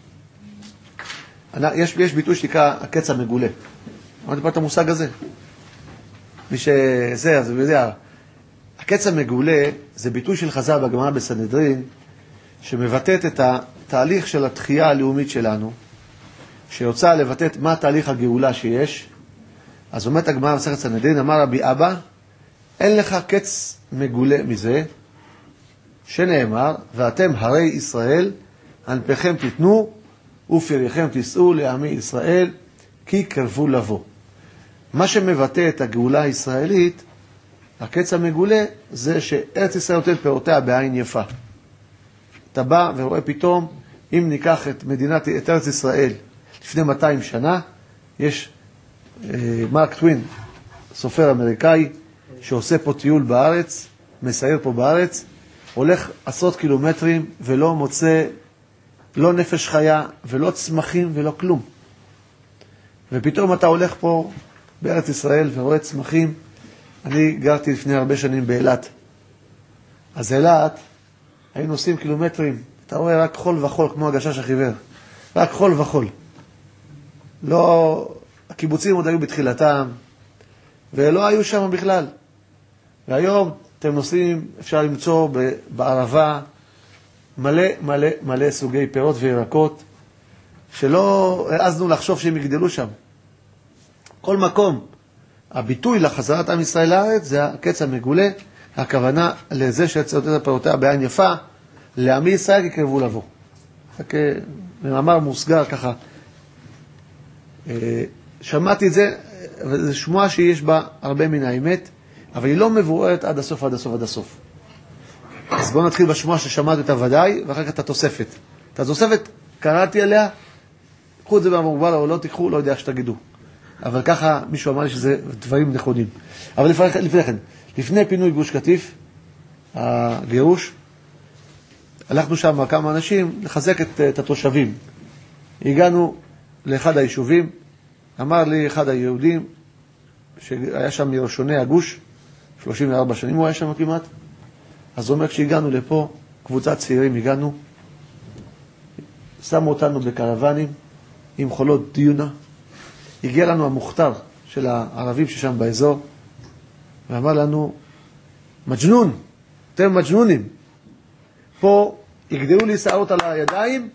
יש, יש ביטוי שנקרא הקץ המגולה. אמרתי פה את המושג הזה. מי שזה, אז הוא יודע, הקץ המגולה זה ביטוי של חז"ל בגמרא בסנהדרין, שמבטאת את התהליך של התחייה הלאומית שלנו, שיוצא לבטאת מה תהליך הגאולה שיש. אז אומרת הגמרא במסכת סנהדרין, אמר רבי אבא, אין לך קץ מגולה מזה, שנאמר, ואתם הרי ישראל, ענפיכם תיתנו, ופריכם תישאו לעמי ישראל, כי קרבו לבוא. מה שמבטא את הגאולה הישראלית, הקץ המגולה, זה שארץ ישראל נותנת פירותיה בעין יפה. אתה בא ורואה פתאום, אם ניקח את מדינת, את ארץ ישראל, לפני מאתיים שנה, יש אה, מרק טווין, סופר אמריקאי, שעושה פה טיול בארץ, מסייר פה בארץ, הולך עשרות קילומטרים ולא מוצא לא נפש חיה ולא צמחים ולא כלום. ופתאום אתה הולך פה בארץ ישראל ורואה צמחים. אני גרתי לפני הרבה שנים באילת. אז אילת, היינו עושים קילומטרים, אתה רואה רק חול וחול כמו הגשש החיוור. רק חול וחול. לא, הקיבוצים עוד היו בתחילתם, ולא היו שם בכלל. והיום אתם נוסעים, אפשר למצוא בערבה מלא מלא מלא סוגי פירות וירקות, שלא העזנו לחשוב שהם יגדלו שם. כל מקום, הביטוי לחזרת עם ישראל לארץ זה הקץ המגולה, הכוונה לזה שיצאות את פירותיה בעין יפה, לעמי ישראל יקרבו לבוא. כמאמר מוסגר ככה, שמעתי את זה, וזו שמועה שיש בה הרבה מן האמת, אבל היא לא מבוארת עד הסוף, עד הסוף, עד הסוף. אז בואו נתחיל בשמועה ששמעתי אותה ודאי, ואחר כך את התוספת. את התוספת קראתי עליה, קחו את זה במוגבל או לא תיקחו, לא יודע שתגידו. אבל ככה מישהו אמר לי שזה דברים נכונים. אבל לפני, לפני כן, לפני פינוי גוש קטיף, הגירוש, הלכנו שם כמה אנשים לחזק את, את התושבים. הגענו לאחד היישובים, אמר לי אחד היהודים, שהיה שם מראשוני הגוש, שלושים וארבע שנים הוא היה שם כמעט, אז הוא אומר, כשהגענו לפה, קבוצת צעירים הגענו, שמו אותנו בקרבנים, עם חולות דיונה, הגיע לנו המוכתר של הערבים ששם באזור, ואמר לנו, מג'נון, אתם מג'נונים, פה יגדלו לי שערות על הידיים,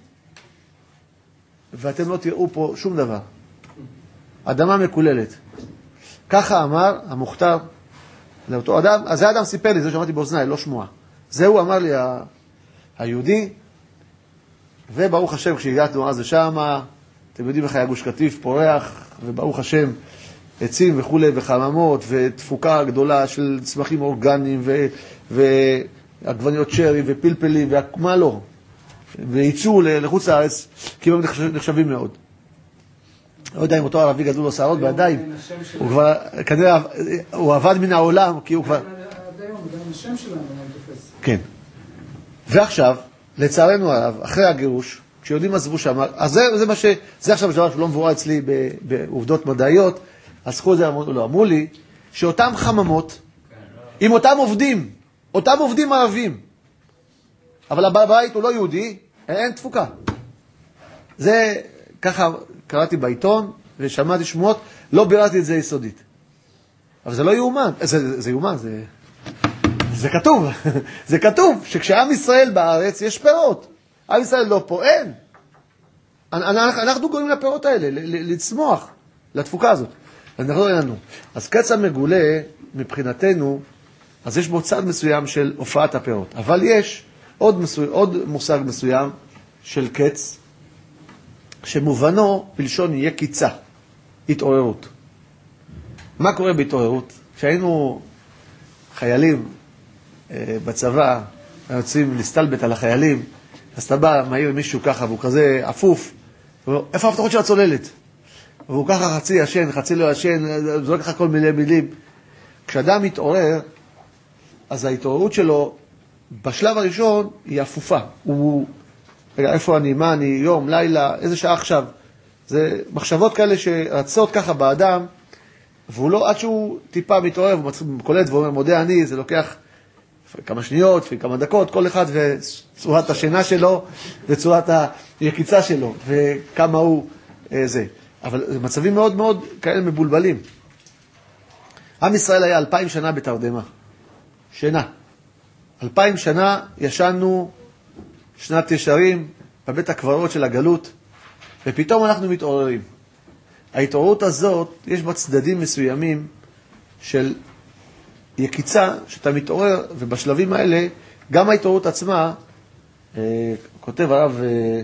ואתם לא תראו פה שום דבר. אדמה מקוללת. ככה אמר המוכתר לאותו אדם, אז זה אדם סיפר לי, זה שמעתי באוזניי, לא שמועה. זהו אמר לי ה... היהודי, וברוך השם כשהגענו אז לשם, אתם יודעים איך היה גוש קטיף פורח, וברוך השם עצים וכו' וחממות, ותפוקה גדולה של צמחים אורגניים, ו... ועגבניות שרי ופלפלים, ומה לא. וייצאו לחוץ לארץ, כי הם נחשבים מאוד. לא יודע אם אותו ערבי גדלו לו שערות בידיים, הוא כבר, כנראה, הוא עבד מן העולם, כי הוא כבר... עד היום, גם השם שלנו לא תופס. כן. ועכשיו, לצערנו הרב, אחרי הגירוש, כשיודעים עזבו שם, אז זה, זה מה ש... זה עכשיו דבר שלא מבורר אצלי בעובדות מדעיות, אז קחו את זה, לא, אמרו לי, שאותם חממות, עם אותם עובדים, אותם עובדים ערבים, אבל הבית הוא לא יהודי, אין תפוקה. זה, ככה קראתי בעיתון, ושמעתי שמועות, לא ביררתי את זה יסודית. אבל זה לא יאומן, זה, זה יאומן, זה, זה כתוב, זה כתוב, שכשעם ישראל בארץ יש פירות. עם ישראל לא פה, אין. אנחנו, אנחנו גורמים לפירות האלה, לצמוח, לתפוקה הזאת. אנחנו לא לנו. אז קץ המגולה, מבחינתנו, אז יש בו צד מסוים של הופעת הפירות. אבל יש עוד, מסו... עוד מושג מסוים של קץ, שמובנו בלשון יקיצה, התעוררות. מה קורה בהתעוררות? כשהיינו חיילים אה, בצבא, יוצאים להסתלבט על החיילים, אז אתה בא, מהיר מישהו ככה, והוא כזה עפוף, ואומר, איפה ההבטחות של הצוללת? והוא ככה חצי ישן, חצי לא ישן, זורק לך כל מיני מילים. כשאדם מתעורר, אז ההתעוררות שלו, בשלב הראשון, היא עפופה. הוא, רגע, איפה אני, מה אני, יום, לילה, איזה שעה עכשיו? זה מחשבות כאלה שרצות ככה באדם, והוא לא, עד שהוא טיפה מתעורר, הוא קולט ואומר, מודה אני, זה לוקח כמה שניות, כמה דקות, כל אחד וצורת השינה שלו, וצורת היקיצה שלו, וכמה הוא אה, זה. אבל זה מצבים מאוד מאוד כאלה מבולבלים. עם ישראל היה אלפיים שנה בתרדמה. שינה. אלפיים שנה ישנו שנת ישרים בבית הקברות של הגלות, ופתאום אנחנו מתעוררים. ההתעוררות הזאת, יש בה צדדים מסוימים של יקיצה, שאתה מתעורר, ובשלבים האלה, גם ההתעוררות עצמה, אה, כותב הרב אה,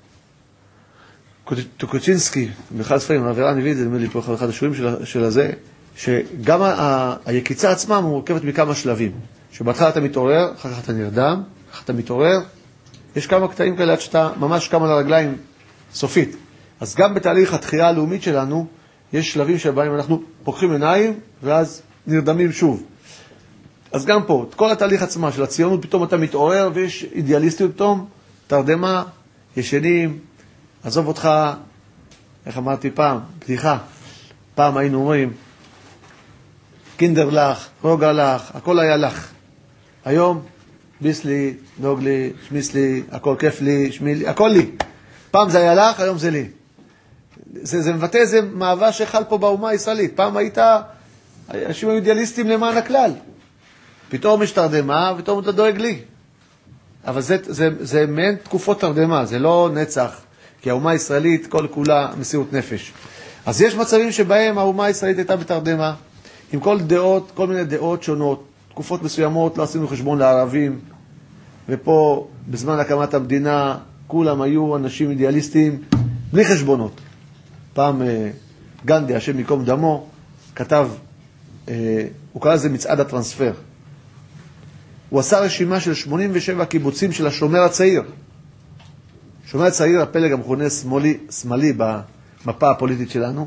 טוקוצינסקי, באחד הספרים, הרב ערן הביא את זה, נדמה לי פה אחד השיעורים של, של הזה, שגם ה, ה, היקיצה עצמה מורכבת מכמה שלבים. שבהתחלה אתה מתעורר, אחר כך אתה נרדם, אחר כך אתה מתעורר, יש כמה קטעים כאלה עד שאתה ממש קם על הרגליים סופית. אז גם בתהליך התחייה הלאומית שלנו, יש שלבים שבהם אנחנו פוקחים עיניים, ואז נרדמים שוב. אז גם פה, את כל התהליך עצמה של הציונות, פתאום אתה מתעורר, ויש אידיאליסטיות פתאום, תרדמה, ישנים, עזוב אותך, איך אמרתי פעם, פתיחה, פעם היינו אומרים, קינדר לך, רוגע לך, הכל היה לך. היום, ביס לי, נוג לי, שמיס לי, הכל כיף לי, שמי לי, הכל לי. פעם זה היה לך, היום זה לי. זה, זה מבטא איזה מאבק שחל פה באומה הישראלית. פעם היית, אנשים היו אידיאליסטים למען הכלל. פתאום יש תרדמה, ופתאום אתה דואג לי. אבל זה, זה, זה מעין תקופות תרדמה, זה לא נצח, כי האומה הישראלית כל כולה מסירות נפש. אז יש מצבים שבהם האומה הישראלית הייתה בתרדמה, עם כל דעות, כל מיני דעות שונות, תקופות מסוימות לא עשינו חשבון לערבים, ופה בזמן הקמת המדינה כולם היו אנשים אידיאליסטים בלי חשבונות. פעם גנדי, השם מקום דמו, כתב, הוא קרא לזה מצעד הטרנספר. הוא עשה רשימה של שמונים ושבע קיבוצים של השומר הצעיר. שומר הצעיר, הפלג המכונה שמאלי, שמאלי במפה הפוליטית שלנו.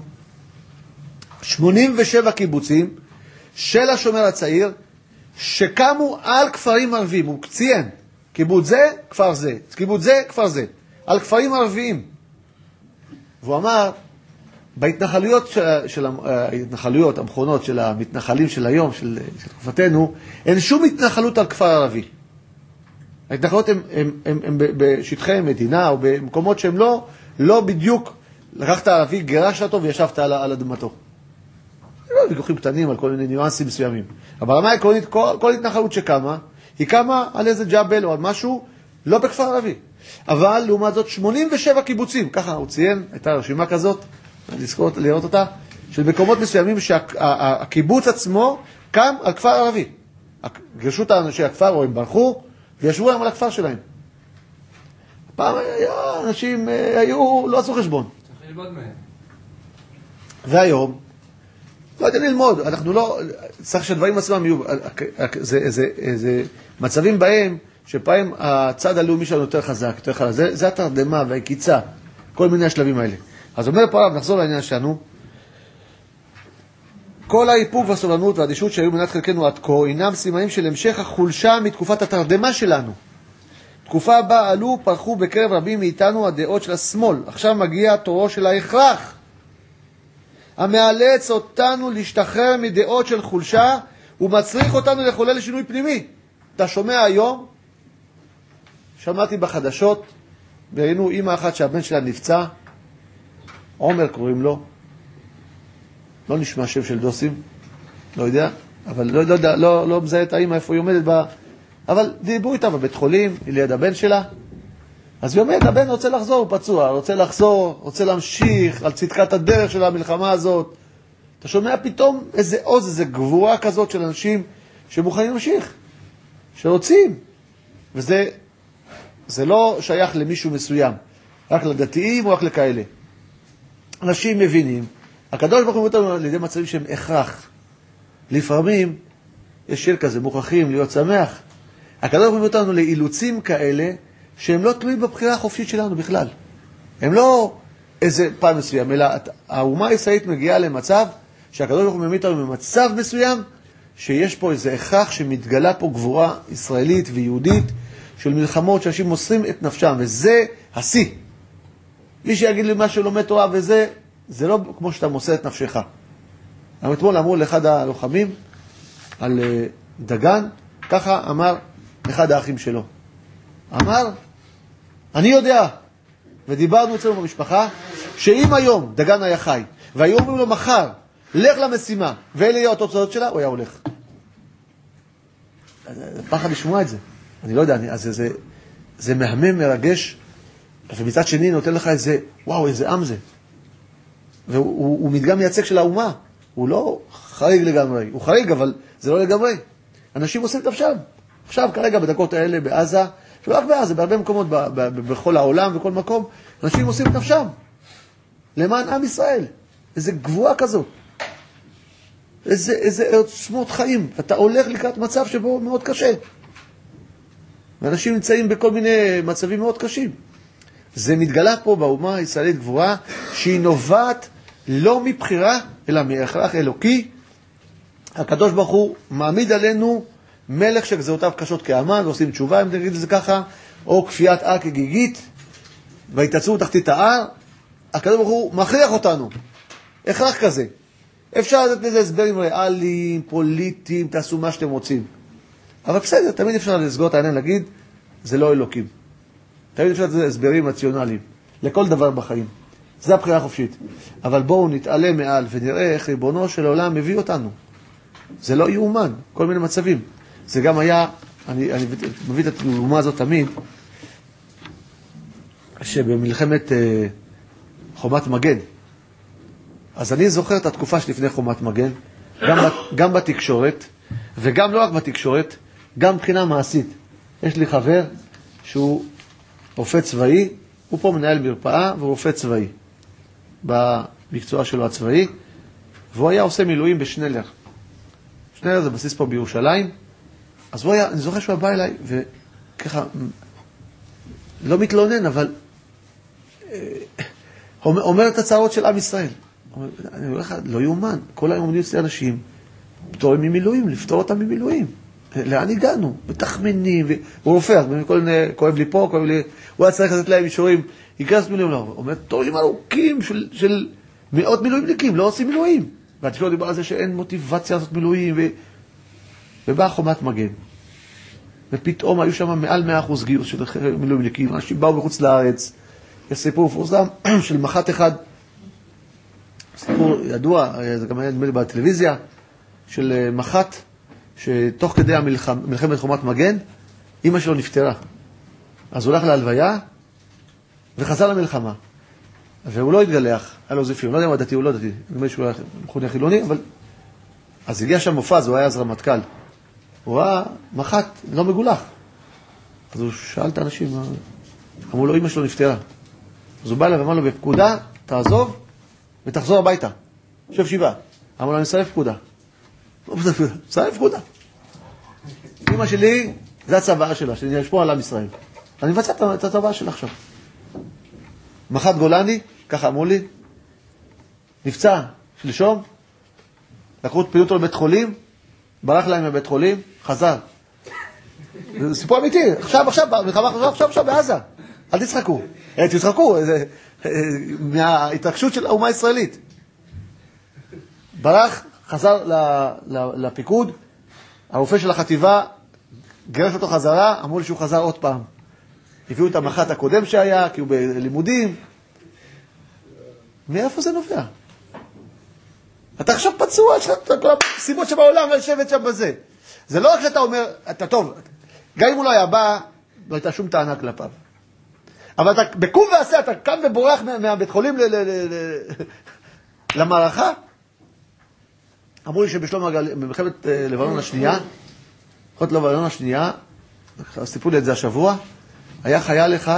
שמונים ושבע קיבוצים של השומר הצעיר, שקמו על כפרים ערביים. הוא ציין, קיבוץ זה, כפר זה, קיבוץ זה, כפר זה, על כפרים ערביים. והוא אמר, בהתנחלויות של, של ההתנחלויות, המכונות של המתנחלים של היום, של, של תקופתנו, אין שום התנחלות על כפר ערבי. ההתנחלות הם, הם, הם, הם בשטחי מדינה, או במקומות שהם לא, לא בדיוק לקחת ערבי, גירשת אותו וישבת על, על אדמתו. לא ויכוחים קטנים על כל מיני ניואנסים מסוימים. אבל ברמה העקרונית, כל, כל התנחלות שקמה, היא קמה על איזה ג'אבל או על משהו, לא בכפר ערבי. אבל לעומת זאת שמונים ושבע קיבוצים, ככה הוא ציין, הייתה רשימה כזאת, לזכור, לראות אותה, של מקומות מסוימים שהקיבוץ עצמו קם על כפר ערבי. גרשו את האנשי הכפר, או הם ברחו, וישבו להם על הכפר שלהם. פעם היה, אנשים היו, לא עשו חשבון. צריך ללמוד מהם. והיום, לא יודע ללמוד, אנחנו לא, צריך שדברים עצמם יהיו, זה, זה, זה מצבים בהם, שפעמים הצד הלאומי שלנו יותר חזק, יותר חזק, זה, זה התרדמה והקיצה, כל מיני השלבים האלה. אז אומר פה הרב, נחזור לעניין שלנו, כל האיפוק והסובלנות והאדישות שהיו מנת חלקנו עד כה, אינם סימנים של המשך החולשה מתקופת התרדמה שלנו. תקופה בה עלו, פרחו בקרב רבים מאיתנו הדעות של השמאל. עכשיו מגיע תורו של ההכרח, המאלץ אותנו להשתחרר מדעות של חולשה, ומצריך אותנו לחולל לשינוי פנימי. אתה שומע היום, שמעתי בחדשות, וראינו אמא אחת שהבן שלה נפצע, עומר קוראים לו, לא נשמע שם של דוסים, לא יודע, אבל לא, לא, לא, לא, לא מזהה את האמא איפה היא עומדת בה, אבל דיברו איתה בבית חולים, היא ליד הבן שלה, אז היא אומרת, הבן רוצה לחזור, הוא פצוע, רוצה לחזור, רוצה להמשיך על צדקת הדרך של המלחמה הזאת. אתה שומע פתאום איזה עוז, איזה גבורה כזאת של אנשים שמוכנים להמשיך, שרוצים, וזה זה לא שייך למישהו מסוים, רק לדתיים או רק לכאלה. אנשים מבינים, הקדוש ברוך הוא מביא אותנו לידי מצבים שהם הכרח. לפעמים יש שיר כזה, מוכרחים להיות שמח. הקדוש ברוך הוא מביא אותנו לאילוצים כאלה, שהם לא תלויים בבחירה החופשית שלנו בכלל. הם לא איזה פעם מסוים, אלא האומה הישראלית מגיעה למצב, שהקדוש ברוך הוא מביא אותנו במצב מסוים, שיש פה איזה הכרח שמתגלה פה גבורה ישראלית ויהודית, של מלחמות שאנשים מוסרים את נפשם, וזה השיא. מי שיגיד לי מה שלומד תורה וזה, זה לא כמו שאתה מוסר את נפשך. אבל אתמול אמרו לאחד הלוחמים על דגן, ככה אמר אחד האחים שלו. אמר, אני יודע, ודיברנו אצלנו במשפחה, שאם היום דגן היה חי, והיום אומרים לו מחר, לך למשימה, ואלה יהיו התוצאות שלה, הוא היה הולך. פחד לשמוע את זה. אני לא יודע, אני, אז זה, זה, זה מהמם, מרגש, ומצד שני נותן לך איזה, וואו, איזה עם זה. והוא הוא, הוא מדגם מייצג של האומה. הוא לא חריג לגמרי. הוא חריג, אבל זה לא לגמרי. אנשים עושים את נפשם. עכשיו, כרגע, בדקות האלה, בעזה, שלא רק בעזה, בהרבה מקומות, ב, ב, ב, בכל העולם וכל מקום, אנשים עושים את נפשם. למען עם ישראל. איזה גבוהה כזאת. איזה, איזה עוצמות חיים. אתה הולך לקראת מצב שבו מאוד קשה. ואנשים נמצאים בכל מיני מצבים מאוד קשים. זה מתגלה פה באומה הישראלית גבוהה, שהיא נובעת לא מבחירה, אלא מהכרח אלוקי. הקדוש ברוך הוא מעמיד עלינו מלך שגזרותיו קשות כאמן, ועושים תשובה, אם תגיד את זה ככה, או כפיית הר כגיגית, והתעצרו תחתית ההר. הקדוש ברוך הוא מכריח אותנו. הכרח כזה. אפשר לתת לזה הסברים ריאליים, פוליטיים, תעשו מה שאתם רוצים. אבל בסדר, תמיד אפשר לסגור את העניין, להגיד, זה לא אלוקים. תמיד אפשר לתת הסברים רציונליים, לכל דבר בחיים. זה הבחירה החופשית. אבל בואו נתעלה מעל ונראה איך ריבונו של העולם מביא אותנו. זה לא יאומן, כל מיני מצבים. זה גם היה, אני, אני מביא את התאומה הזאת תמיד, שבמלחמת אה, חומת מגן, אז אני זוכר את התקופה שלפני חומת מגן, גם, גם בתקשורת, וגם לא רק בתקשורת, גם מבחינה מעשית. יש לי חבר שהוא רופא צבאי, הוא פה מנהל מרפאה והוא רופא צבאי, במקצוע שלו הצבאי, והוא היה עושה מילואים בשנלר. שנלר זה בסיס פה בירושלים, אז הוא היה, אני זוכר שהוא בא אליי, וככה, לא מתלונן, אבל אומר את הצעות של עם ישראל. אני אומר לך, לא יאומן, כל היום עומדים אצלי אנשים, פתורים ממילואים, לפתור אותם ממילואים. לאן הגענו? בתחמנים, הוא רופא, כל מיני, כואב לי פה, כואב לי, הוא היה צריך לתת להם אישורים, יקרס מילואים, לא, הוא אומר, תורים ארוכים של, של מאות מילואים ליקים, לא עושים מילואים. והתקשורת דיבר על זה שאין מוטיבציה לעשות מילואים, ו... ובאה חומת מגן. ופתאום היו שם מעל מאה אחוז גיוס של מילואים ליקים, אנשים באו מחוץ לארץ, יש סיפור פורסם של מח"ט אחד, סיפור ידוע, זה גם היה נדמה לי בטלוויזיה, של מח"ט, שתוך כדי המלחמה, מלחמת חומת מגן, אמא שלו נפטרה. אז הוא הולך להלוויה, וחזר למלחמה. והוא לא התגלח, היה לו זיפים, לא יודע מה דתי, הוא לא דתי, נדמה לי שהוא היה מחוני חילוני, אבל... אז הגיע שם מופז, הוא היה אז רמטכ"ל. הוא ראה מח"ט לא מגולח. אז הוא שאל את האנשים, אמרו לו, אמא שלו נפטרה. אז הוא בא אליו ואמר לו, בפקודה, תעזוב ותחזור הביתה. שב שבעה. אמר לו, אני מסרב פקודה. מסרב פקודה. אמא שלי, זה הצבאה שלה, שאני אשפור על עם ישראל. אני מבצע את הצבאה שלה עכשיו. מח"ט גולני, ככה אמרו לי, נפצע שלשום, לקחו את פעילות לו לבית חולים, ברח להם מבית חולים, חזר. זה סיפור אמיתי, עכשיו, עכשיו, מלחמה עכשיו, עכשיו, עכשיו, בעזה. אל תצחקו. תצחקו, מההתרגשות של האומה הישראלית. ברח, חזר לפיקוד, הרופא של החטיבה, גרש אותו חזרה, אמרו לי שהוא חזר עוד פעם. הביאו את המח"ט הקודם שהיה, כי הוא בלימודים. מאיפה זה נובע? אתה עכשיו פצוע, יש לך כל הסיבות שבעולם לשבת שם בזה. זה לא רק שאתה אומר, אתה טוב, גם אם הוא לא היה בא, לא הייתה שום טענה כלפיו. אבל אתה בקום ועשה, אתה קם ובורח מהבית חולים למערכה. אמרו לי שבשלום הגל, במלחמת לבנון השנייה, במלחמת לבנון השנייה, סיפרו לי את זה השבוע, היה חייל אחד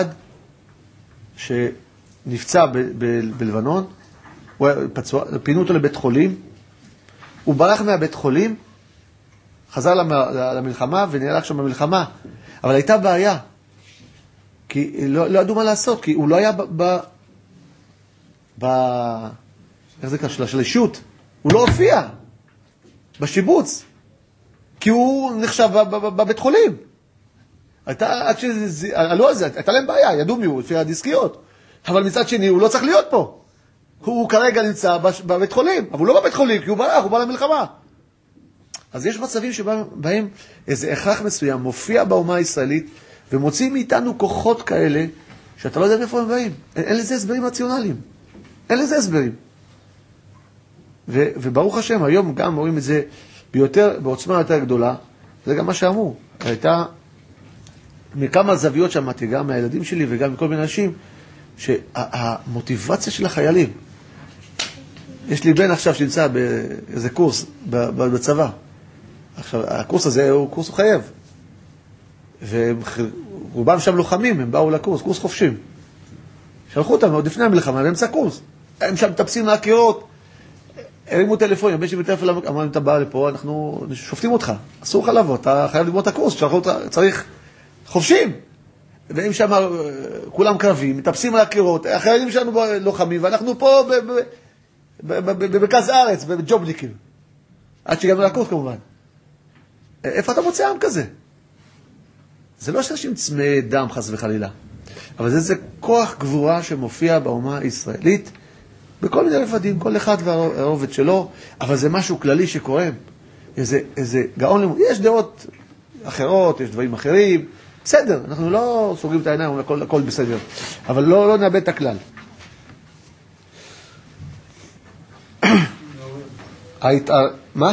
שנפצע בלבנון, פינו אותו לבית חולים, הוא ברח מהבית חולים, חזר למלחמה ונהלך שם במלחמה, אבל הייתה בעיה, כי לא, לא ידעו מה לעשות, כי הוא לא היה ב... ב, ב איך זה קשור? של אישות, הוא לא הופיע בשיבוץ, כי הוא נחשב בבית חולים. הייתה, עד שעלו על זה, הייתה להם בעיה, ידעו מי הוא, לפי הדיסקיות. אבל מצד שני, הוא לא צריך להיות פה. הוא כרגע נמצא בבית חולים, אבל הוא לא בבית חולים, כי הוא ברח, הוא בא למלחמה. אז יש מצבים שבהם איזה הכרח מסוים מופיע באומה הישראלית, ומוצאים מאיתנו כוחות כאלה, שאתה לא יודע מאיפה הם באים. אין, אין לזה הסברים רציונליים. אין לזה הסברים. ו, וברוך השם, היום גם רואים את זה ביותר, בעוצמה יותר גדולה, זה גם מה שאמרו. הייתה מכמה זוויות שמעתי, גם מהילדים שלי וגם מכל מיני אנשים, שהמוטיבציה של החיילים, יש לי בן עכשיו שנמצא באיזה קורס בצבא. עכשיו, הקורס הזה הוא קורס חייב. ורובם שם לוחמים, הם באו לקורס, קורס חופשים. שלחו אותם עוד לפני המלחמה, באמצע קורס. הם שם מטפסים מהקירות, הרימו טלפון, הבן שלי בטלפון, אמרו, אם אתה בא לפה, אנחנו שופטים אותך. אסור לך לבוא, אתה חייב לגמור את הקורס, שלחו אותה, צריך חופשים. והם שם כולם קרבים, מטפסים על הקירות, החיילים שלנו לוחמים, ואנחנו פה במרכז הארץ, בג'ובניקים. עד שהגענו לקורס כמובן. איפה אתה מוצא עם כזה? זה לא שאנשים צמאי דם חס וחלילה, אבל זה, זה כוח גבורה שמופיע באומה הישראלית, בכל מיני רבדים, כל אחד והרובד שלו, אבל זה משהו כללי שקורה, איזה, איזה גאון לימוד, יש דעות אחרות, יש דברים אחרים, בסדר, אנחנו לא סוגרים את העיניים, הכל, הכל בסדר, אבל לא, לא נאבד את הכלל. מה?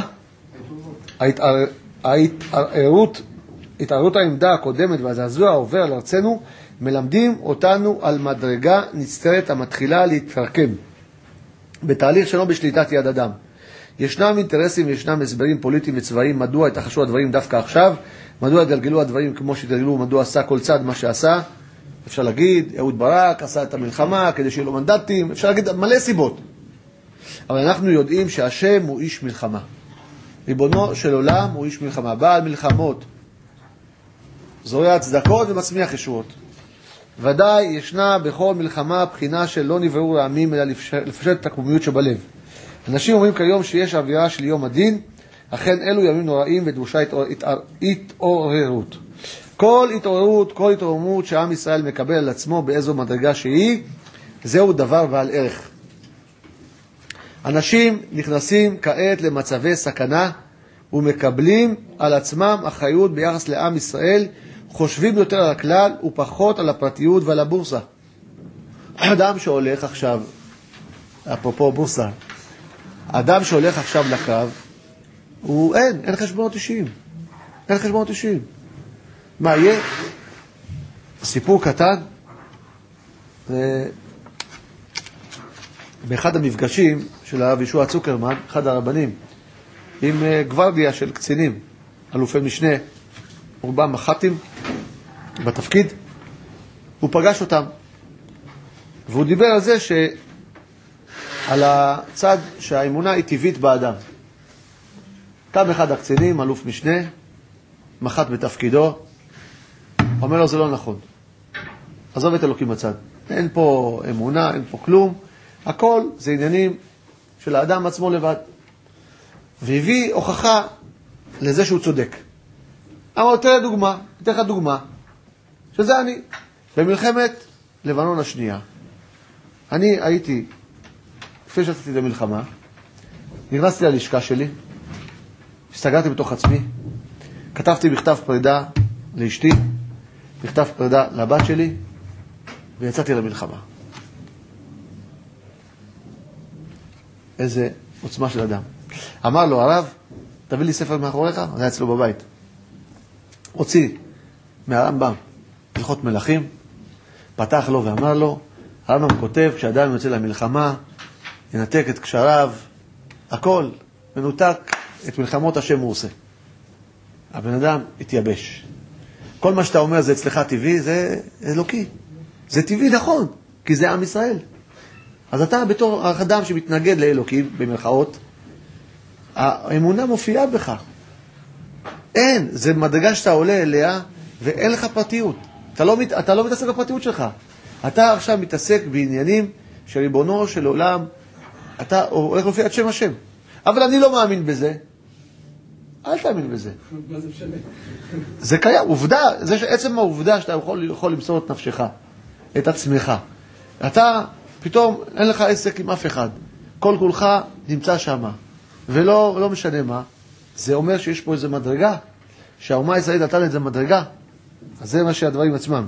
ההתערערות, התערערות העמדה הקודמת והזעזוע העובר על ארצנו, מלמדים אותנו על מדרגה נסתרת המתחילה להתרקם, בתהליך שלא בשליטת יד אדם. ישנם אינטרסים וישנם הסברים פוליטיים וצבאיים, מדוע התרחשו הדברים דווקא עכשיו, מדוע התגלגלו הדברים כמו שהתגלגלו, מדוע עשה כל צד מה שעשה. אפשר להגיד, אהוד ברק עשה את המלחמה כדי שיהיו לו מנדטים, אפשר להגיד מלא סיבות. אבל אנחנו יודעים שהשם הוא איש מלחמה. ריבונו של עולם הוא איש מלחמה, בעל מלחמות, זורע צדקות ומצמיח ישועות. ודאי ישנה בכל מלחמה בחינה של לא נבראו רעמים, אלא לפשט את הקוממיות שבלב. אנשים אומרים כיום שיש אווירה של יום הדין, אכן אלו ימים נוראים ודרושה התעוררות. כל התעוררות, כל התעוררות שעם ישראל מקבל על עצמו באיזו מדרגה שהיא, זהו דבר בעל ערך. אנשים נכנסים כעת למצבי סכנה ומקבלים על עצמם אחריות ביחס לעם ישראל, חושבים יותר על הכלל ופחות על הפרטיות ועל הבורסה. אדם שהולך עכשיו, אפרופו בורסה, אדם שהולך עכשיו לקו, הוא אין, אין חשבונות אישיים. אין חשבונות אישיים. מה יהיה? סיפור קטן, זה... באחד המפגשים של הרב ישוע צוקרמן, אחד הרבנים, עם גוורדיה של קצינים, אלופי משנה, רובם מח"טים בתפקיד, הוא פגש אותם, והוא דיבר על זה ש... על הצד שהאמונה היא טבעית באדם. קם אחד הקצינים, אלוף משנה, מח"ט בתפקידו, אומר לו זה לא נכון. עזוב את אלוקים בצד. אין פה אמונה, אין פה כלום. הכל זה עניינים של האדם עצמו לבד. והביא הוכחה לזה שהוא צודק. אמר, תראה דוגמה, תראה לך דוגמה, שזה אני. במלחמת לבנון השנייה, אני הייתי, לפני שעשיתי את המלחמה, נכנסתי ללשכה שלי, הסתגרתי בתוך עצמי, כתבתי בכתב פרידה לאשתי, בכתב פרידה לבת שלי, ויצאתי למלחמה. איזה עוצמה של אדם. אמר לו, הרב, תביא לי ספר מאחוריך, זה היה אצלו בבית. הוציא מהרמב"ם הלכות מלכים, פתח לו ואמר לו, הרמב"ם כותב, כשאדם יוצא למלחמה, ינתק את קשריו, הכל מנותק, את מלחמות השם הוא עושה. הבן אדם התייבש. כל מה שאתה אומר זה אצלך טבעי, זה אלוקי. זה טבעי נכון, כי זה עם ישראל. אז אתה בתור אדם שמתנגד לאלוקים, במרכאות, האמונה מופיעה בך. אין, זה מדרגה שאתה עולה אליה, ואין לך פרטיות. אתה לא, אתה לא מתעסק בפרטיות שלך. אתה עכשיו מתעסק בעניינים של ריבונו של עולם, אתה הולך להופיע את שם השם. אבל אני לא מאמין בזה. אל תאמין בזה. מה זה משנה? זה קיים, עובדה, זה עצם העובדה שאתה יכול, יכול למסור את נפשך, את עצמך. אתה, פתאום אין לך עסק עם אף אחד. כל כולך נמצא שם. ולא לא משנה מה. זה אומר שיש פה איזו מדרגה, שהאומה הישראלית נתן איזו מדרגה. אז זה מה שהדברים עצמם.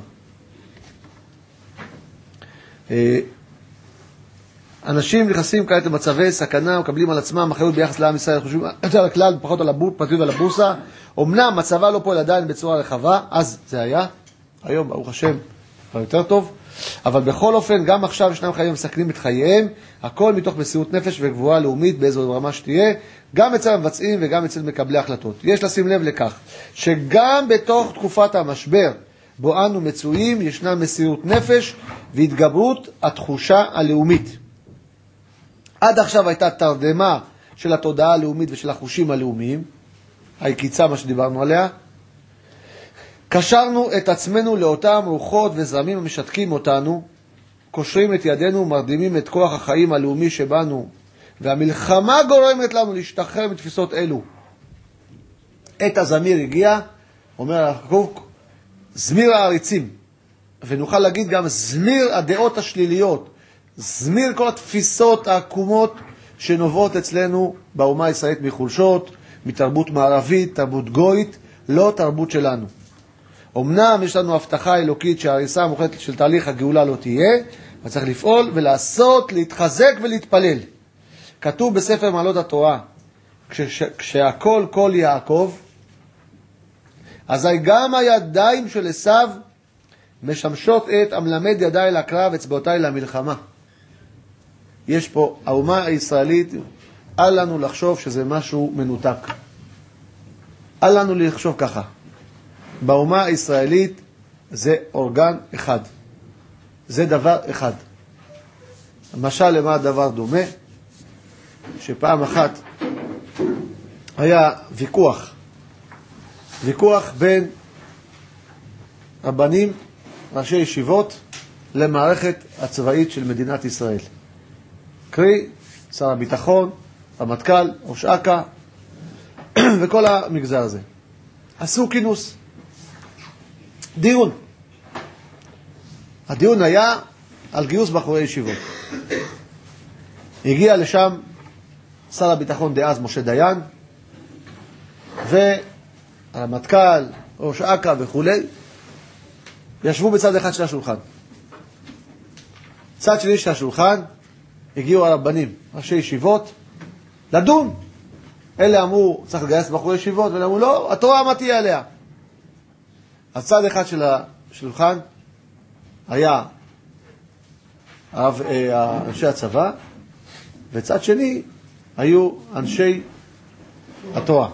אנשים נכנסים כעת למצבי סכנה, מקבלים על עצמם אחריות ביחס לעם ישראל, חושבים יותר על הכלל, פחות על הפרטיות ועל הבורסה. אמנם מצבה לא פועל עדיין בצורה רחבה, אז זה היה. היום, ברוך השם, כבר יותר טוב. אבל בכל אופן, גם עכשיו ישנם חיים מסכנים את חייהם, הכל מתוך מסירות נפש וגבורה לאומית באיזו רמה שתהיה, גם אצל המבצעים וגם אצל מקבלי החלטות. יש לשים לב לכך, שגם בתוך תקופת המשבר, בו אנו מצויים, ישנה מסירות נפש והתגברות התחושה הלאומית. עד עכשיו הייתה תרדמה של התודעה הלאומית ושל החושים הלאומיים, היקיצה מה שדיברנו עליה. קשרנו את עצמנו לאותם רוחות וזרמים המשתקים אותנו, קושרים את ידינו ומרדימים את כוח החיים הלאומי שבנו, והמלחמה גורמת לנו להשתחרר מתפיסות אלו. עת הזמיר הגיע, אומר החוק, זמיר העריצים, ונוכל להגיד גם זמיר הדעות השליליות, זמיר כל התפיסות העקומות שנובעות אצלנו באומה הישראלית מחולשות, מתרבות מערבית, תרבות גוית, לא תרבות שלנו. אמנם יש לנו הבטחה אלוקית שההריסה המוחלטת של תהליך הגאולה לא תהיה, אבל צריך לפעול ולעשות, להתחזק ולהתפלל. כתוב בספר מעלות התורה, כש, כשהכל כל יעקב, אזי גם הידיים של עשיו משמשות את המלמד ידיי לקרב, אצבעותיי למלחמה. יש פה, האומה הישראלית, אל לנו לחשוב שזה משהו מנותק. אל לנו לחשוב ככה. באומה הישראלית זה אורגן אחד. זה דבר אחד. למשל, למה הדבר דומה? שפעם אחת היה ויכוח. ויכוח בין רבנים, ראשי ישיבות, למערכת הצבאית של מדינת ישראל. קרי, שר הביטחון, רמטכ"ל, ראש אכ"א, וכל המגזר הזה. עשו כינוס. דיון. הדיון היה על גיוס בחורי ישיבות. הגיע לשם שר הביטחון דאז משה דיין, והרמטכ"ל, ראש אכ"א וכו', ישבו בצד אחד של השולחן. צד שני של השולחן הגיעו הרבנים, ראשי ישיבות, לדון. אלה אמרו, צריך לגייס בחורי ישיבות, ואלה אמרו, לא, התורה מה תהיה עליה. אז צד אחד של השולחן היה אנשי הצבא, וצד שני היו אנשי התורה.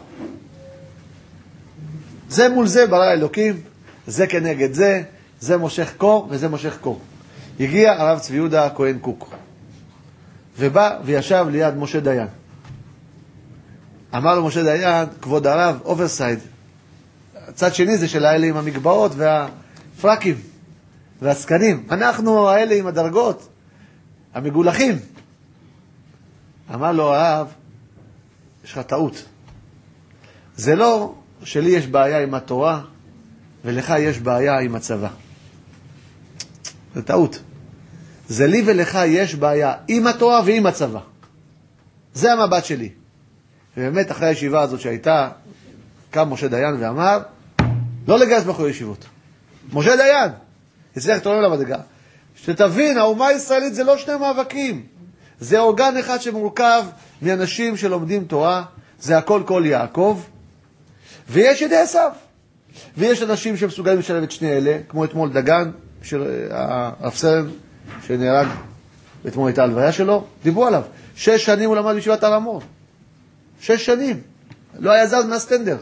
זה מול זה ברא אלוקים, זה כנגד זה, זה מושך קור וזה מושך קור. הגיע הרב צבי יהודה הכהן קוק, ובא וישב ליד משה דיין. אמר לו משה דיין, כבוד הרב, אוברסייד. הצד שני זה של האלה עם המגבעות והפרקים והסקנים. אנחנו האלה עם הדרגות, המגולחים. אמר לו הרב, יש לך טעות. זה לא שלי יש בעיה עם התורה, ולך יש בעיה עם הצבא. זה טעות. זה לי ולך יש בעיה עם התורה ועם הצבא. זה המבט שלי. ובאמת אחרי הישיבה הזאת שהייתה, קם משה דיין ואמר, לא לגייס בחורי ישיבות. משה דיין, הצליח לתורם למדרגה. שתבין, האומה הישראלית זה לא שני מאבקים. זה אורגן אחד שמורכב מאנשים שלומדים תורה, זה הכל כל יעקב, ויש ידי עשיו. ויש אנשים שמסוגלים לשלב את שני אלה, כמו אתמול דגן, של הרב סרן, שנהרג, אתמול הייתה הלוויה שלו, דיברו עליו. שש שנים הוא למד בישיבת הר המור. שש שנים. לא היה זז מהסטנדר.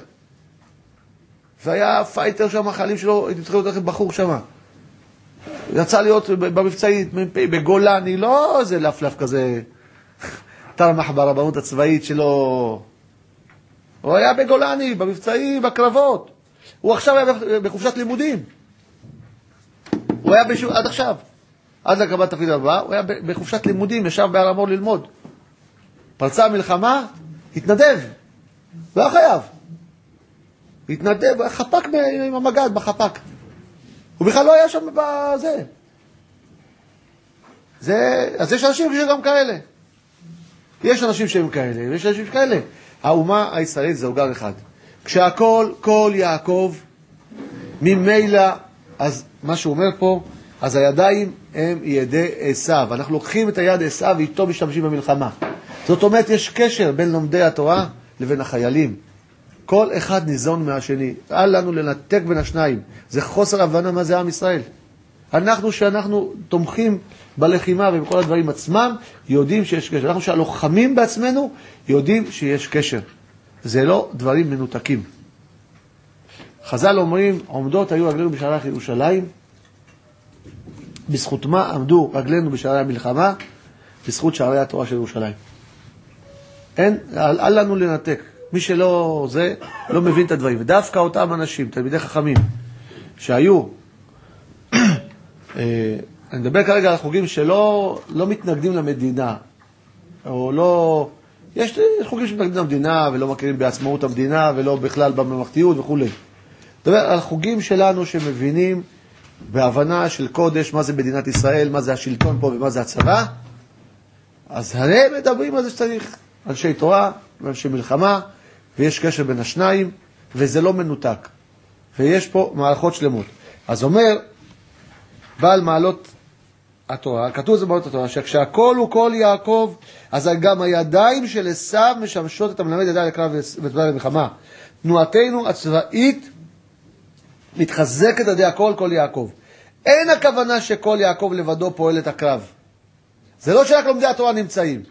והיה פייטר שם, חיילים שלו, הייתי צריך להיות בחור שם. יצא להיות במבצעית, בגולני, לא איזה לפלף כזה, תרמח ברבנות הצבאית שלו. הוא היה בגולני, במבצעי, בקרבות. הוא עכשיו היה בחופשת לימודים. הוא היה בשוב, עד עכשיו. עד לקבלת תפקיד הבא, הוא היה בחופשת לימודים, ישב בהר המור ללמוד. פרצה המלחמה, התנדב. לא חייב. התנדב, חפק עם המגד, בחפק. הוא בכלל לא היה שם בזה. זה, אז יש אנשים שגם כאלה. יש אנשים שהם כאלה, ויש אנשים כאלה. האומה הישראלית זה אורגן אחד. כשהכל, כל יעקב, ממילא, אז מה שהוא אומר פה, אז הידיים הם ידי עשיו. אנחנו לוקחים את היד עשיו ואיתו משתמשים במלחמה. זאת אומרת, יש קשר בין לומדי התורה לבין החיילים. כל אחד ניזון מהשני. אל לנו לנתק בין השניים. זה חוסר הבנה מה זה עם ישראל. אנחנו שאנחנו תומכים בלחימה ובכל הדברים עצמם, יודעים שיש קשר. אנחנו שהלוחמים בעצמנו, יודעים שיש קשר. זה לא דברים מנותקים. חז"ל אומרים, עומדות היו רגלינו בשערי ירושלים, בזכות מה עמדו רגלינו בשערי המלחמה? בזכות שערי התורה של ירושלים. אין, אל, אל לנו לנתק. מי שלא זה, לא מבין את הדברים. ודווקא אותם אנשים, תלמידי חכמים, שהיו, אני מדבר כרגע על חוגים שלא לא מתנגדים למדינה, או לא, יש חוגים שמתנגדים למדינה, ולא מכירים בעצמאות המדינה, ולא בכלל בממלכתיות וכו'. מדבר על חוגים שלנו שמבינים בהבנה של קודש, מה זה מדינת ישראל, מה זה השלטון פה ומה זה הצבא, אז הם מדברים על זה שצריך אנשי תורה ואנשי מלחמה, ויש קשר בין השניים, וזה לא מנותק. ויש פה מערכות שלמות. אז אומר, בעל מעלות התורה, כתוב זה במות התורה, שכשהכל הוא כל יעקב, אז גם הידיים של עשיו משמשות את המלמד ידיים לקרב ותבוא למלחמה. תנועתנו הצבאית מתחזקת על ידי הכל כל יעקב. אין הכוונה שכל יעקב לבדו פועל את הקרב. זה לא שרק לומדי התורה נמצאים.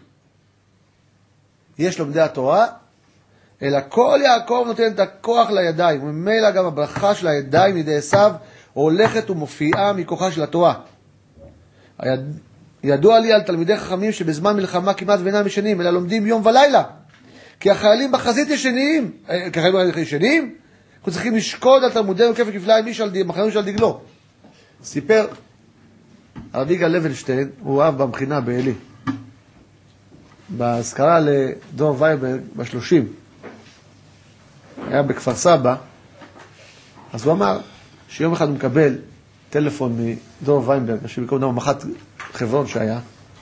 יש לומדי התורה, אלא כל יעקב נותן את הכוח לידיים, וממילא גם הברכה של הידיים לידי עשיו הולכת ומופיעה מכוחה של התורה. ידוע לי על תלמידי חכמים שבזמן מלחמה כמעט ואינם ישנים, אלא לומדים יום ולילה. כי החיילים בחזית ישנים, כי החיילים ישנים, אנחנו צריכים לשקוד על תלמודינו כפל כפליים איש על מחננו של דגלו. סיפר הרב יגאל לוינשטיין, הוא אהב במכינה בעלי, בהזכרה לדור וייברג בשלושים, היה בכפר סבא, אז הוא אמר שיום אחד הוא מקבל טלפון מדור ויינברג, שבקום דור מחת חברון שהיה,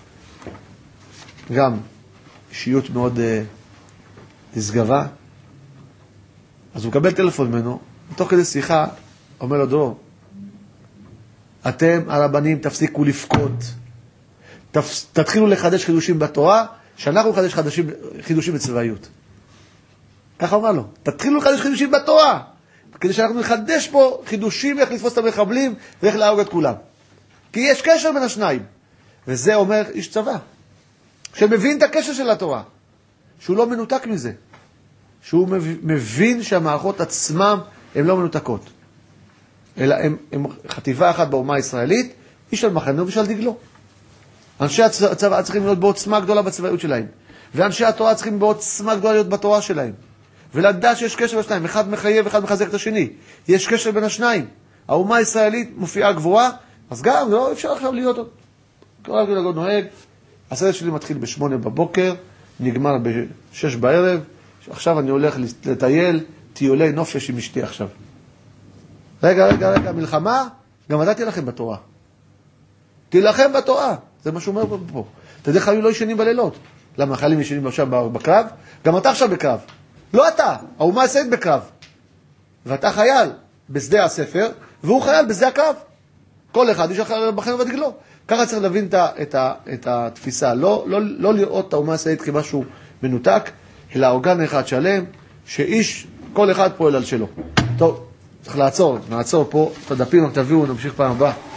גם אישיות מאוד uh, נשגבה, אז הוא מקבל טלפון ממנו, ותוך כדי שיחה, אומר לו דור, אתם הרבנים תפסיקו לפקוד, תפס, תתחילו לחדש חידושים בתורה, שאנחנו נחדש חדשים, חידושים בצבאיות. ככה אומר לו, תתחילו לחדש חידושים בתורה, כדי שאנחנו נחדש פה חידושים איך לתפוס את המחבלים ואיך להרוג את כולם. כי יש קשר בין השניים. וזה אומר איש צבא, שמבין את הקשר של התורה, שהוא לא מנותק מזה, שהוא מבין שהמערכות עצמם הן לא מנותקות, אלא הם, הם חטיבה אחת באומה הישראלית, איש על מחנו ואיש על דגלו. אנשי הצבא צריכים להיות בעוצמה גדולה בצבאיות שלהם, ואנשי התורה צריכים בעוצמה גדולה להיות בתורה שלהם, ולדעת שיש קשר בין השניים, אחד מחייב, אחד מחזק את השני, יש קשר בין השניים. האומה הישראלית מופיעה גבוהה, אז גם לא אפשר עכשיו להיות עוד. כל הרגע לא נוהג, הסדר שלי מתחיל בשמונה בבוקר, נגמר בשש בערב, עכשיו אני הולך לטייל, טיולי נופש עם אשתי עכשיו. רגע, רגע, רגע, מלחמה, גם נתתי לכם בתורה. תילחם בתורה, זה מה שהוא אומר פה. אתה יודע, חיילים לא ישנים בלילות. למה חיילים ישנים עכשיו בקרב? גם אתה עכשיו בקרב. לא אתה, האומה הישראלית בקרב. ואתה חייל בשדה הספר, והוא חייל בשדה הקרב. כל אחד יש אחר בחנו ודגלו. ככה צריך להבין את, ה, את, ה, את התפיסה. לא, לא, לא לראות את האומה הישראלית כמשהו מנותק, אלא אורגן אחד שלם, שאיש, כל אחד פועל על שלו. טוב, צריך לעצור, נעצור פה, את הדפים, תביאו, נמשיך פעם הבאה.